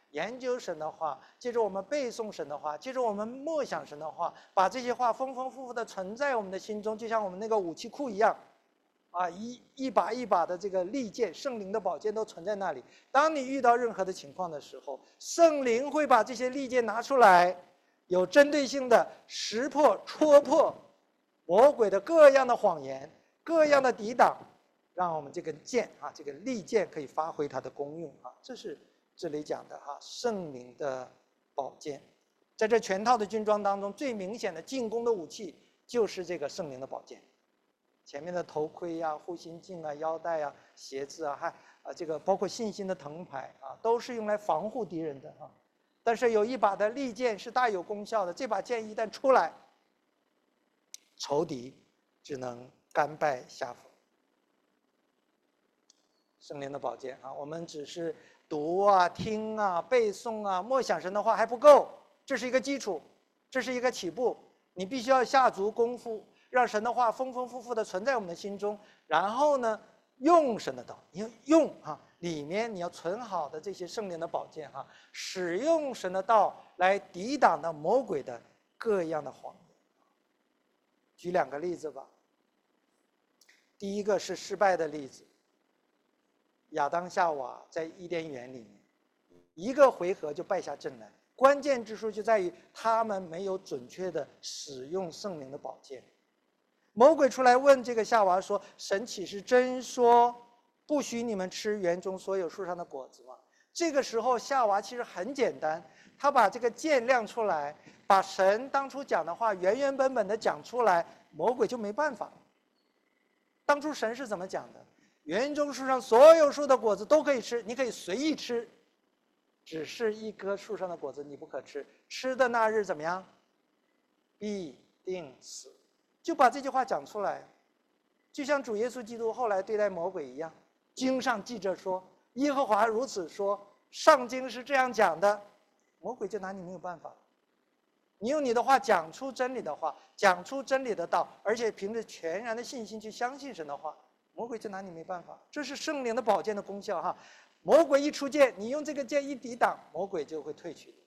A: 研究神的话，借着我们背诵神的话，借着我们默想神的话，把这些话丰丰富富的存在我们的心中，就像我们那个武器库一样，啊，一一把一把的这个利剑，圣灵的宝剑都存在那里。当你遇到任何的情况的时候，圣灵会把这些利剑拿出来，有针对性的识破、戳破魔鬼的各样的谎言、各样的抵挡，让我们这根剑啊，这个利剑可以发挥它的功用啊。这是这里讲的哈、啊，圣灵的宝剑。在这全套的军装当中，最明显的进攻的武器就是这个圣灵的宝剑。前面的头盔呀、啊、护心镜啊、腰带啊、鞋子啊，还啊这个包括信心的藤牌啊，都是用来防护敌人的啊。但是有一把的利剑是大有功效的，这把剑一旦出来，仇敌只能甘拜下风。圣灵的宝剑啊，我们只是读啊、听啊、背诵啊、默想神的话还不够，这是一个基础，这是一个起步，你必须要下足功夫。让神的话丰丰富富的存在我们的心中，然后呢，用神的道，你要用啊，里面你要存好的这些圣灵的宝剑哈、啊，使用神的道来抵挡那魔鬼的各样的谎言。举两个例子吧。第一个是失败的例子，亚当夏娃在伊甸园里面，一个回合就败下阵来，关键之处就在于他们没有准确的使用圣灵的宝剑。魔鬼出来问这个夏娃说：“神岂是真说不许你们吃园中所有树上的果子吗？”这个时候夏娃其实很简单，他把这个剑亮出来，把神当初讲的话原原本本的讲出来，魔鬼就没办法。当初神是怎么讲的？园中树上所有树的果子都可以吃，你可以随意吃，只是一棵树上的果子你不可吃，吃的那日怎么样？必定死。就把这句话讲出来，就像主耶稣基督后来对待魔鬼一样。经上记着说，耶和华如此说，上经是这样讲的，魔鬼就拿你没有办法。你用你的话讲出真理的话，讲出真理的道，而且凭着全然的信心去相信神的话，魔鬼就拿你没办法。这是圣灵的宝剑的功效哈。魔鬼一出剑，你用这个剑一抵挡，魔鬼就会退去的。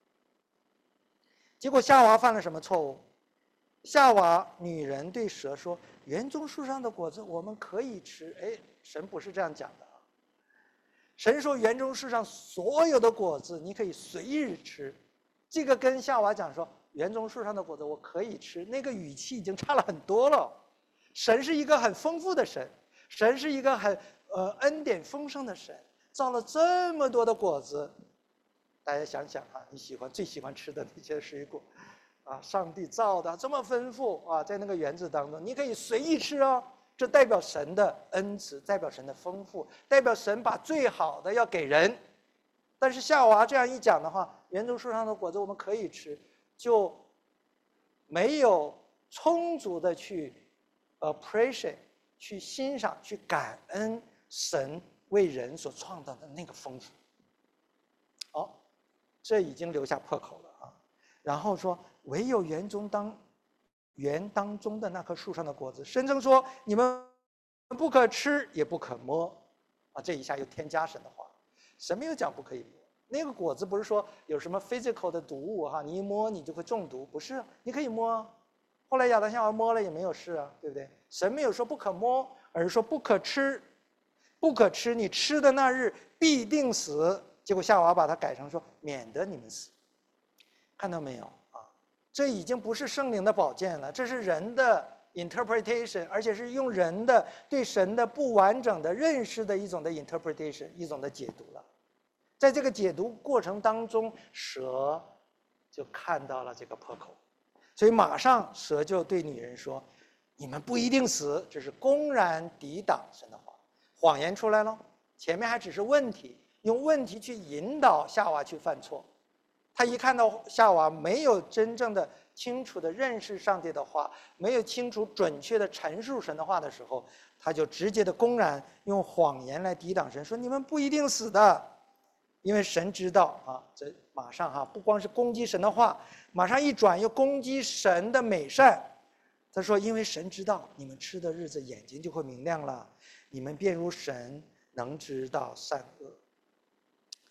A: 结果夏娃犯了什么错误？夏娃女人对蛇说：“园中树上的果子我们可以吃。”哎，神不是这样讲的啊。神说园中树上所有的果子你可以随意吃，这个跟夏娃讲说园中树上的果子我可以吃，那个语气已经差了很多了。神是一个很丰富的神，神是一个很呃恩典丰盛的神，造了这么多的果子。大家想想啊，你喜欢最喜欢吃的那些水果。啊，上帝造的这么丰富啊，在那个园子当中，你可以随意吃哦。这代表神的恩慈，代表神的丰富，代表神把最好的要给人。但是夏娃这样一讲的话，园中树上的果子我们可以吃，就没有充足的去 appreciate、去欣赏、去感恩神为人所创造的那个丰富。哦，这已经留下破口了啊。然后说，唯有园中当园当中的那棵树上的果子，声称说你们不可吃也不可摸，啊，这一下又添加神的话，神没有讲不可以摸。那个果子不是说有什么 physical 的毒物哈，你一摸你就会中毒，不是，你可以摸。后来亚当夏娃摸了也没有事啊，对不对？神没有说不可摸，而是说不可吃，不可吃，你吃的那日必定死。结果夏娃把它改成说免得你们死。看到没有啊？这已经不是圣灵的宝剑了，这是人的 interpretation， 而且是用人的对神的不完整的认识的一种的 interpretation， 一种的解读了。在这个解读过程当中，蛇就看到了这个破口，所以马上蛇就对女人说：“你们不一定死。”这是公然抵挡神的话，谎言出来了。前面还只是问题，用问题去引导夏娃去犯错。他一看到夏娃没有真正的清楚的认识上帝的话，没有清楚准确的陈述神的话的时候，他就直接的公然用谎言来抵挡神，说你们不一定死的，因为神知道啊，这马上哈、啊、不光是攻击神的话，马上一转又攻击神的美善。他说，因为神知道你们吃的日子眼睛就会明亮了，你们便如神能知道善恶。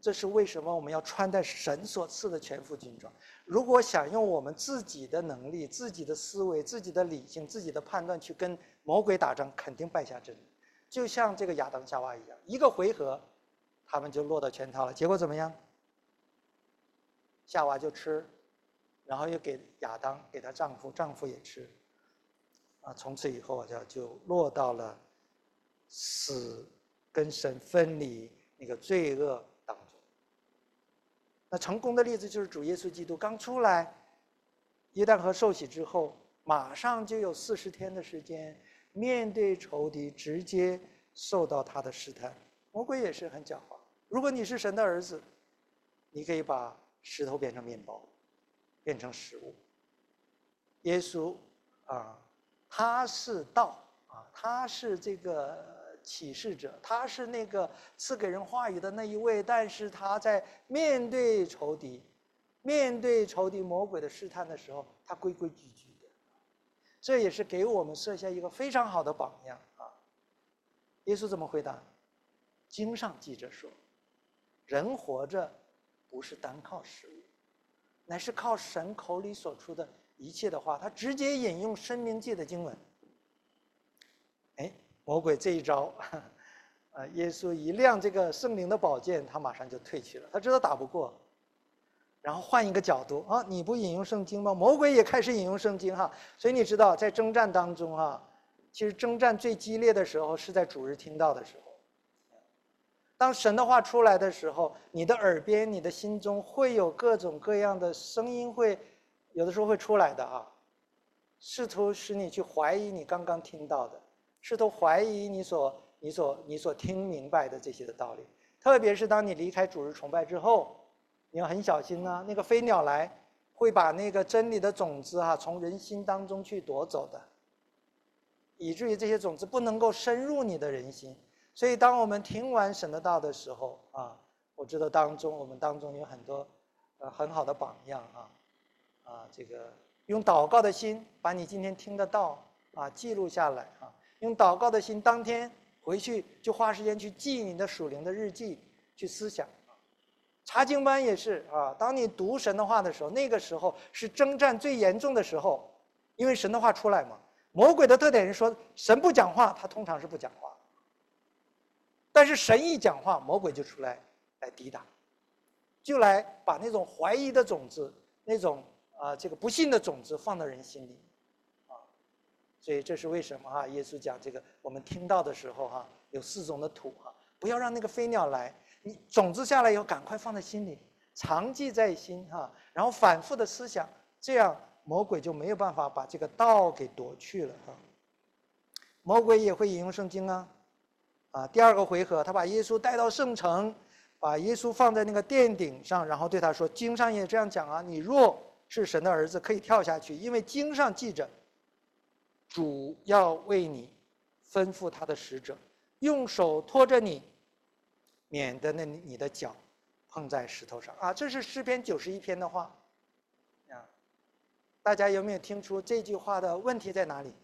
A: 这是为什么我们要穿戴神所赐的全副军装。如果想用我们自己的能力、自己的思维、自己的理性、自己的判断去跟魔鬼打仗，肯定败下阵来。就像这个亚当夏娃一样，一个回合他们就落到圈套了。结果怎么样？夏娃就吃，然后又给亚当给她丈夫，丈夫也吃，啊，从此以后就就落到了死跟神分离那个罪恶当中。那成功的例子就是主耶稣基督刚出来约旦河受洗之后，马上就有四十天的时间面对仇敌，直接受到他的试探。魔鬼也是很狡猾，如果你是神的儿子，你可以把石头变成面包，变成食物。耶稣啊，他是道啊，他是这个启示者，他是那个赐给人话语的那一位，但是他在面对仇敌面对仇敌魔鬼的试探的时候，他规规矩矩的。这也是给我们设下一个非常好的榜样啊。耶稣怎么回答？经上记着说，人活着不是单靠食物，乃是靠神口里所出的一切的话。他直接引用申命记的经文。哎，魔鬼这一招啊，耶稣一亮这个圣灵的宝剑，他马上就退去了。他知道打不过，然后换一个角度啊，你不引用圣经吗？魔鬼也开始引用圣经哈。所以你知道，在征战当中哈，其实征战最激烈的时候是在主日听到的时候。当神的话出来的时候，你的耳边、你的心中会有各种各样的声音，会有的时候会出来的啊，试图使你去怀疑你刚刚听到的，试图怀疑你所、你所、你所听明白的这些的道理。特别是当你离开主日崇拜之后，你要很小心呢、啊，那个飞鸟来会把那个真理的种子哈、啊、从人心当中去夺走的，以至于这些种子不能够深入你的人心。所以当我们听完神的道的时候啊，我知道当中我们当中有很多呃很好的榜样啊啊，这个用祷告的心把你今天听的道啊记录下来啊，用祷告的心当天回去就花时间去记你的属灵的日记，去思想。查经班也是啊，当你读神的话的时候，那个时候是征战最严重的时候，因为神的话出来嘛。魔鬼的特点是说，神不讲话，他通常是不讲话。但是神一讲话，魔鬼就出来来抵挡，就来把那种怀疑的种子、那种啊、呃、这个不信的种子放到人心里，啊，所以这是为什么哈、啊？耶稣讲这个，我们听到的时候哈、啊，有四种的土哈、啊，不要让那个飞鸟来，你种子下来以后，赶快放在心里，常记在心哈、啊，然后反复的思想，这样魔鬼就没有办法把这个道给夺去了哈、啊。魔鬼也会引用圣经啊。啊，第二个回合，他把耶稣带到圣城，把耶稣放在那个殿顶上，然后对他说：“经上也这样讲啊，你若是神的儿子，可以跳下去，因为经上记着，主要为你吩咐他的使者，用手托着你，免得那你的脚碰在石头上。”啊，这是诗篇九十一篇的话。啊，大家有没有听出这句话的问题在哪里？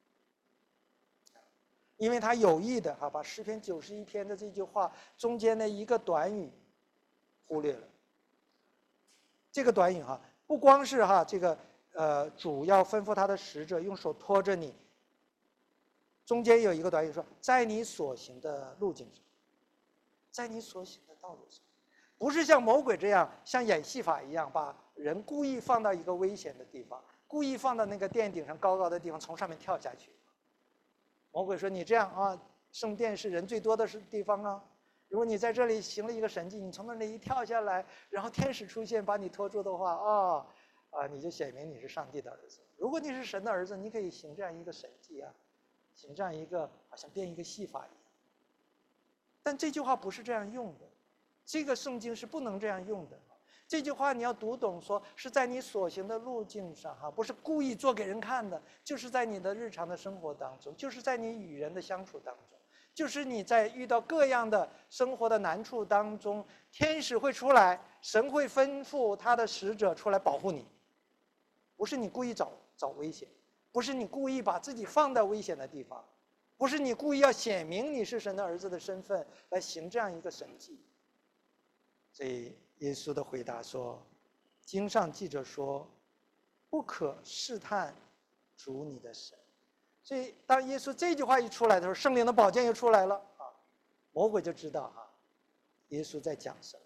A: 因为他有意的哈、啊，把诗篇九十一篇的这句话中间的一个短语忽略了。这个短语哈、啊，不光是哈、啊、这个呃主要吩咐他的使者用手托着你，中间有一个短语说，在你所行的路径上，在你所行的道路上，不是像魔鬼这样像演戏法一样，把人故意放到一个危险的地方，故意放到那个殿顶上高高的地方，从上面跳下去。魔鬼说：“你这样啊，圣殿是人最多的地方啊。如果你在这里行了一个神迹，你从那里一跳下来，然后天使出现把你拖住的话，啊啊，你就显明你是上帝的儿子。如果你是神的儿子，你可以行这样一个神迹啊，行这样一个好像变一个戏法一样。但这句话不是这样用的，这个圣经是不能这样用的。这句话你要读懂，说是在你所行的路径上哈，不是故意做给人看的，就是在你的日常的生活当中，就是在你与人的相处当中，就是你在遇到各样的生活的难处当中，天使会出来，神会吩咐他的使者出来保护你，不是你故意找找危险，不是你故意把自己放在危险的地方，不是你故意要显明你是神的儿子的身份来行这样一个神迹。 所以耶稣的回答说：“经上记着说，不可试探主你的神。”所以当耶稣这句话一出来的时候，圣灵的宝剑又出来了啊，魔鬼就知道啊，耶稣在讲什么。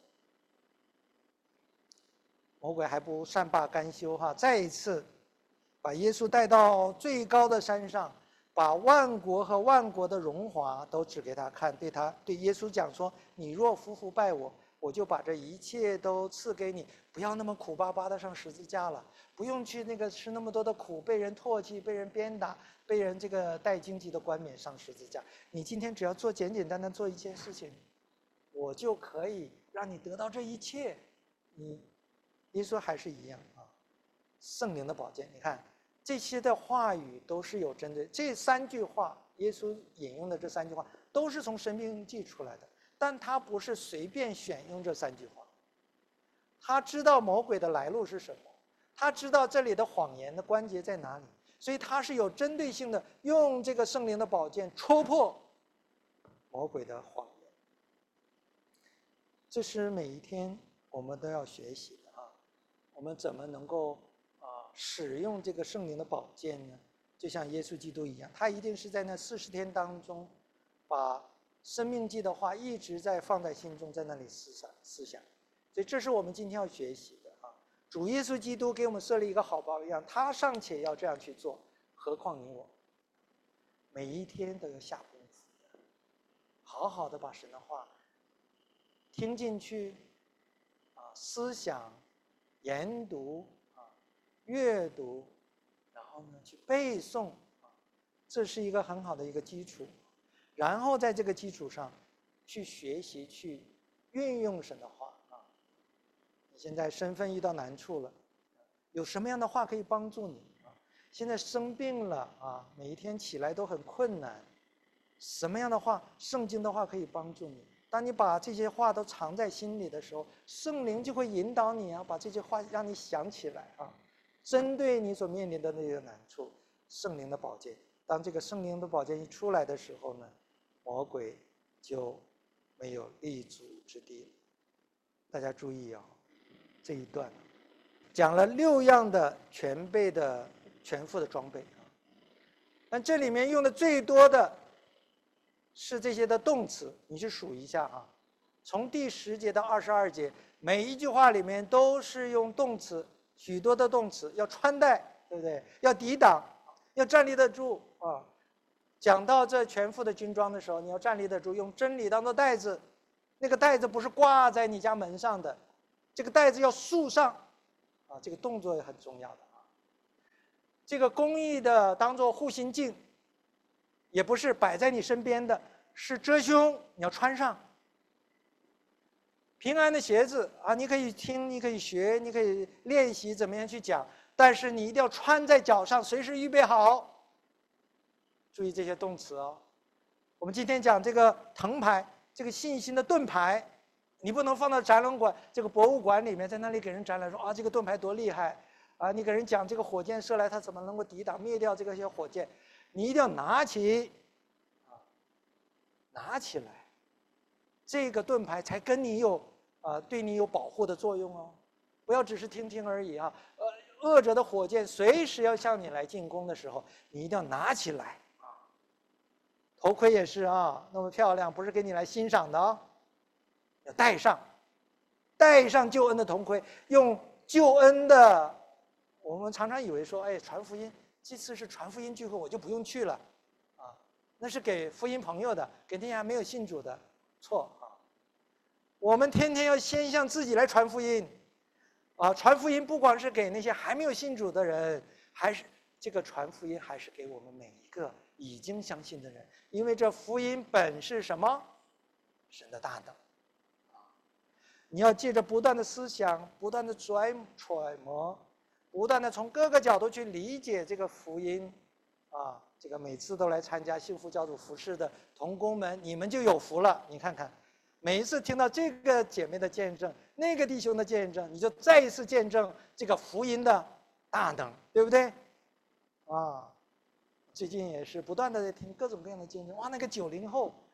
A: 魔鬼还不善罢甘休哈，再一次把耶稣带到最高的山上，把万国和万国的荣华都指给他看，对他对耶稣讲说：“你若夫妇拜我，我就把这一切都赐给你，不要那么苦巴巴的上十字架了，不用去那个吃那么多的苦，被人唾弃，被人鞭打，被人这个戴荆棘的冠冕上十字架。你今天只要做简简单单做一件事情，我就可以让你得到这一切。”你耶稣还是一样啊，圣灵的宝剑，你看这些的话语都是有针对。这三句话，耶稣引用的这三句话都是从申命记出来的，但他不是随便选用这三句话，他知道魔鬼的来路是什么，他知道这里的谎言的关节在哪里，所以他是有针对性的用这个圣灵的宝剑戳破魔鬼的谎言。这是每一天我们都要学习的啊，我们怎么能够啊使用这个圣灵的宝剑呢？就像耶稣基督一样，他一定是在那四十天当中，把生命记的话一直在放在心中，在那里思想思想。所以这是我们今天要学习的啊。主耶稣基督给我们设立一个好榜样，他尚且要这样去做，何况你我？每一天都要下功夫的，好好的把神的话听进去，啊，思想、研读啊、阅读，然后呢去背诵啊，这是一个很好的一个基础。然后在这个基础上，去学习、去运用神的话啊。你现在身份遇到难处了，有什么样的话可以帮助你啊？现在生病了啊，每一天起来都很困难，什么样的话，圣经的话可以帮助你？当你把这些话都藏在心里的时候，圣灵就会引导你啊，把这些话让你想起来啊。针对你所面临的那个难处，圣灵的宝剑，当这个圣灵的宝剑一出来的时候呢，魔鬼就没有立足之地了。大家注意啊，这一段讲了六样的全备的全副的装备啊，但这里面用的最多的是这些的动词，你去数一下啊。从第十节到二十二节，每一句话里面都是用动词，许多的动词，要穿戴，对不对？要抵挡，要站立得住啊。讲到这全副的军装的时候，你要站立得住，用真理当做带子，那个带子不是挂在你家门上的，这个带子要束上啊，这个动作也很重要的啊。这个公义的当做护心镜，也不是摆在你身边的，是遮胸，你要穿上。平安的鞋子啊，你可以听，你可以学，你可以练习怎么样去讲，但是你一定要穿在脚上，随时预备好。注意这些动词哦。我们今天讲这个藤牌，这个信心的盾牌，你不能放到展览馆这个博物馆里面，在那里给人展览说啊，这个盾牌多厉害啊！你给人讲这个火箭射来，它怎么能够抵挡灭掉这个些火箭？你一定要拿起，啊，拿起来，这个盾牌才跟你有啊、呃，对你有保护的作用哦。不要只是听听而已啊！呃，恶者的火箭随时要向你来进攻的时候，你一定要拿起来啊。头盔也是啊，那么漂亮，不是给你来欣赏的哦，要戴上，戴上救恩的头盔，用救恩的。我们常常以为说，哎，传福音。这次是传福音聚会，我就不用去了，啊，那是给福音朋友的，给那些还没有信主的，错啊！我们天天要先向自己来传福音，啊，传福音不光是给那些还没有信主的人，还是这个传福音还是给我们每一个已经相信的人，因为这福音本是什么？神的大能，啊，你要借着不断的思想，不断的揣揣摩。不断的从各个角度去理解这个福音，啊，这个每次都来参加幸福教主服事的同工们，你们就有福了。你看看，每一次听到这个姐妹的见证，那个弟兄的见证，你就再一次见证这个福音的大能，对不对？啊，最近也是不断的在听各种各样的见证。哇，那个九零后，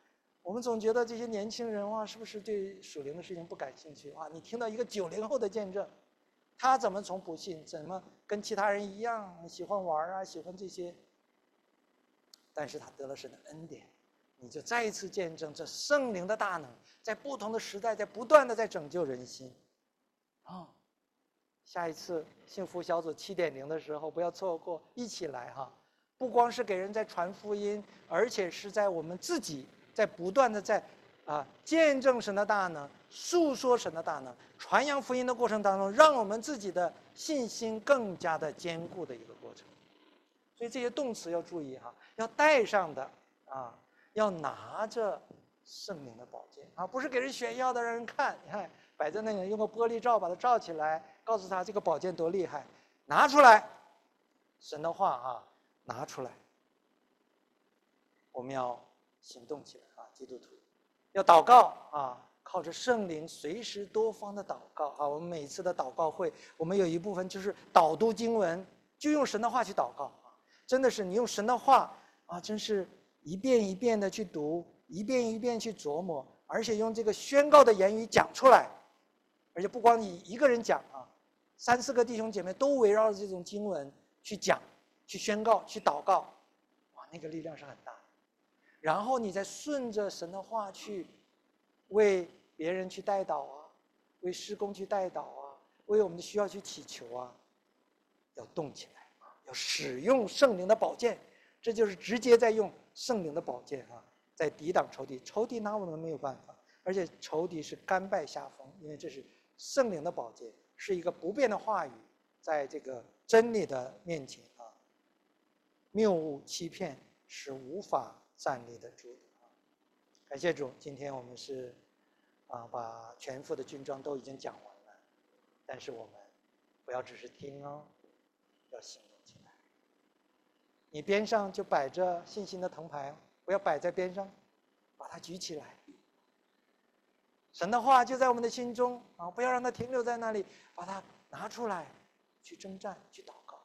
A: 我们总觉得这些年轻人哇，是不是对属灵的事情不感兴趣？哇，你听到一个九零后的见证，他怎么从不信，怎么跟其他人一样喜欢玩啊，喜欢这些，但是他得了神的恩典，你就再一次见证这圣灵的大能，在不同的时代，在不断的在拯救人心。啊、哦，下一次幸福小组七点零的时候，不要错过，一起来哈！不光是给人在传福音，而且是在我们自己在不断的在啊见证神的大能，诉说神的大能，传扬福音的过程当中，让我们自己的信心更加的坚固的一个过程。所以这些动词要注意哈，要带上的啊，要拿着圣灵的宝剑啊，不是给人炫耀的让人看。你看摆在那个，用个玻璃罩把它罩起来，告诉他这个宝剑多厉害，拿出来，神的话啊，拿出来。我们要行动起来啊，基督徒要祷告啊，靠着圣灵随时多方的祷告啊。我们每次的祷告会，我们有一部分就是导读经文，就用神的话去祷告啊。真的是你用神的话啊，真是一遍一遍的去读，一遍一遍去琢磨，而且用这个宣告的言语讲出来，而且不光你一个人讲啊，三四个弟兄姐妹都围绕着这种经文去讲、去宣告、去祷告，哇，那个力量是很大的。然后你再顺着神的话去为别人去代祷啊，为施工去代祷啊，为我们的需要去祈求啊，要动起来啊，要使用圣灵的宝剑，这就是直接在用圣灵的宝剑啊，在抵挡仇敌，仇敌拿我们没有办法，而且仇敌是甘拜下风，因为这是圣灵的宝剑，是一个不变的话语，在这个真理的面前啊，谬误欺骗是无法站立得住的啊！感谢主，今天我们是啊把全副的军装都已经讲完了，但是我们不要只是听哦，要行动起来。你边上就摆着信心的藤牌，不要摆在边上，把它举起来。神的话就在我们的心中啊，不要让它停留在那里，把它拿出来，去征战，去祷告。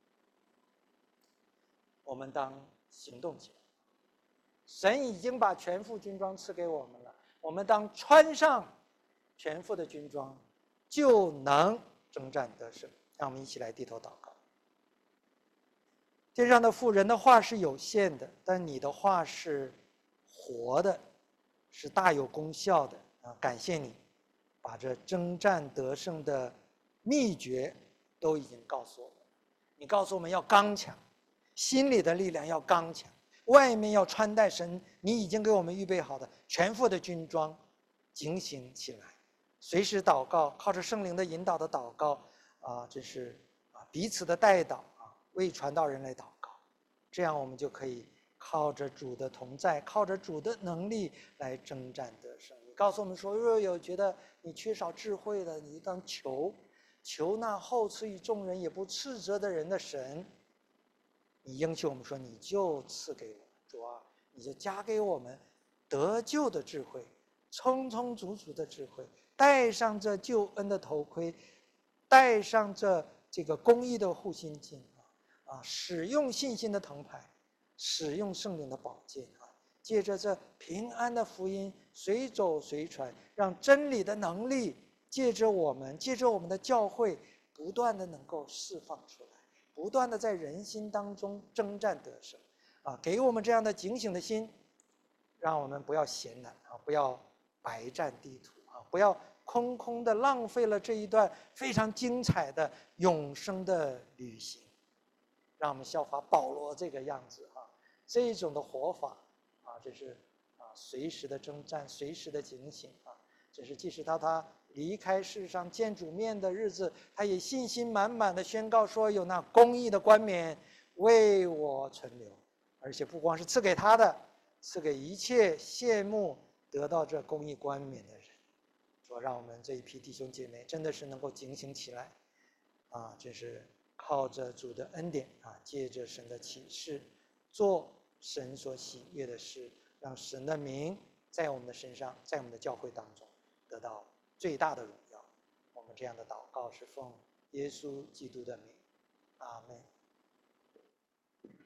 A: 我们当行动起来。神已经把全副军装赐给我们了，我们当穿上全副的军装，就能征战得胜。让我们一起来低头祷告。天上的父，人的话是有限的，但你的话是活的，是大有功效的啊！感谢你，把这征战得胜的秘诀都已经告诉我们。你告诉我们要刚强，心里的力量要刚强，外面要穿戴神你已经给我们预备好的全副的军装，警醒起来，随时祷告，靠着圣灵的引导的祷告啊，这是啊彼此的代祷啊，为传道人来祷告，这样我们就可以靠着主的同在，靠着主的能力来征战得胜。你告诉我们说，若有觉得你缺少智慧的，你当求求那后赐予众人也不斥责的人的神。你应许我们说，你就赐给我们，主啊，你就加给我们得救的智慧，充充足足的智慧，戴上这救恩的头盔，戴上这这个公义的护心镜啊，啊，使用信心的藤牌，使用圣灵的宝剑啊，借着这平安的福音随走随传，让真理的能力借着我们，借着我们的教会，不断的能够释放出来。不断的在人心当中征战得胜，啊，给我们这样的警醒的心，让我们不要闲懒啊，不要白占地图啊，不要空空的浪费了这一段非常精彩的永生的旅行。让我们效法保罗这个样子啊，这一种的活法啊，这是啊随时的征战，随时的警醒啊，这是即使到他离开世上见主面的日子，他也信心满满的宣告说，有那公义的冠冕为我存留，而且不光是赐给他的，赐给一切羡慕得到这公义冠冕的人。说让我们这一批弟兄姐妹真的是能够警醒起来啊，这是靠着主的恩典啊，借着神的启示，做神所喜悦的事，让神的名在我们的身上，在我们的教会当中得到最大的荣耀。我们这样的祷告是奉耶稣基督的名，阿们。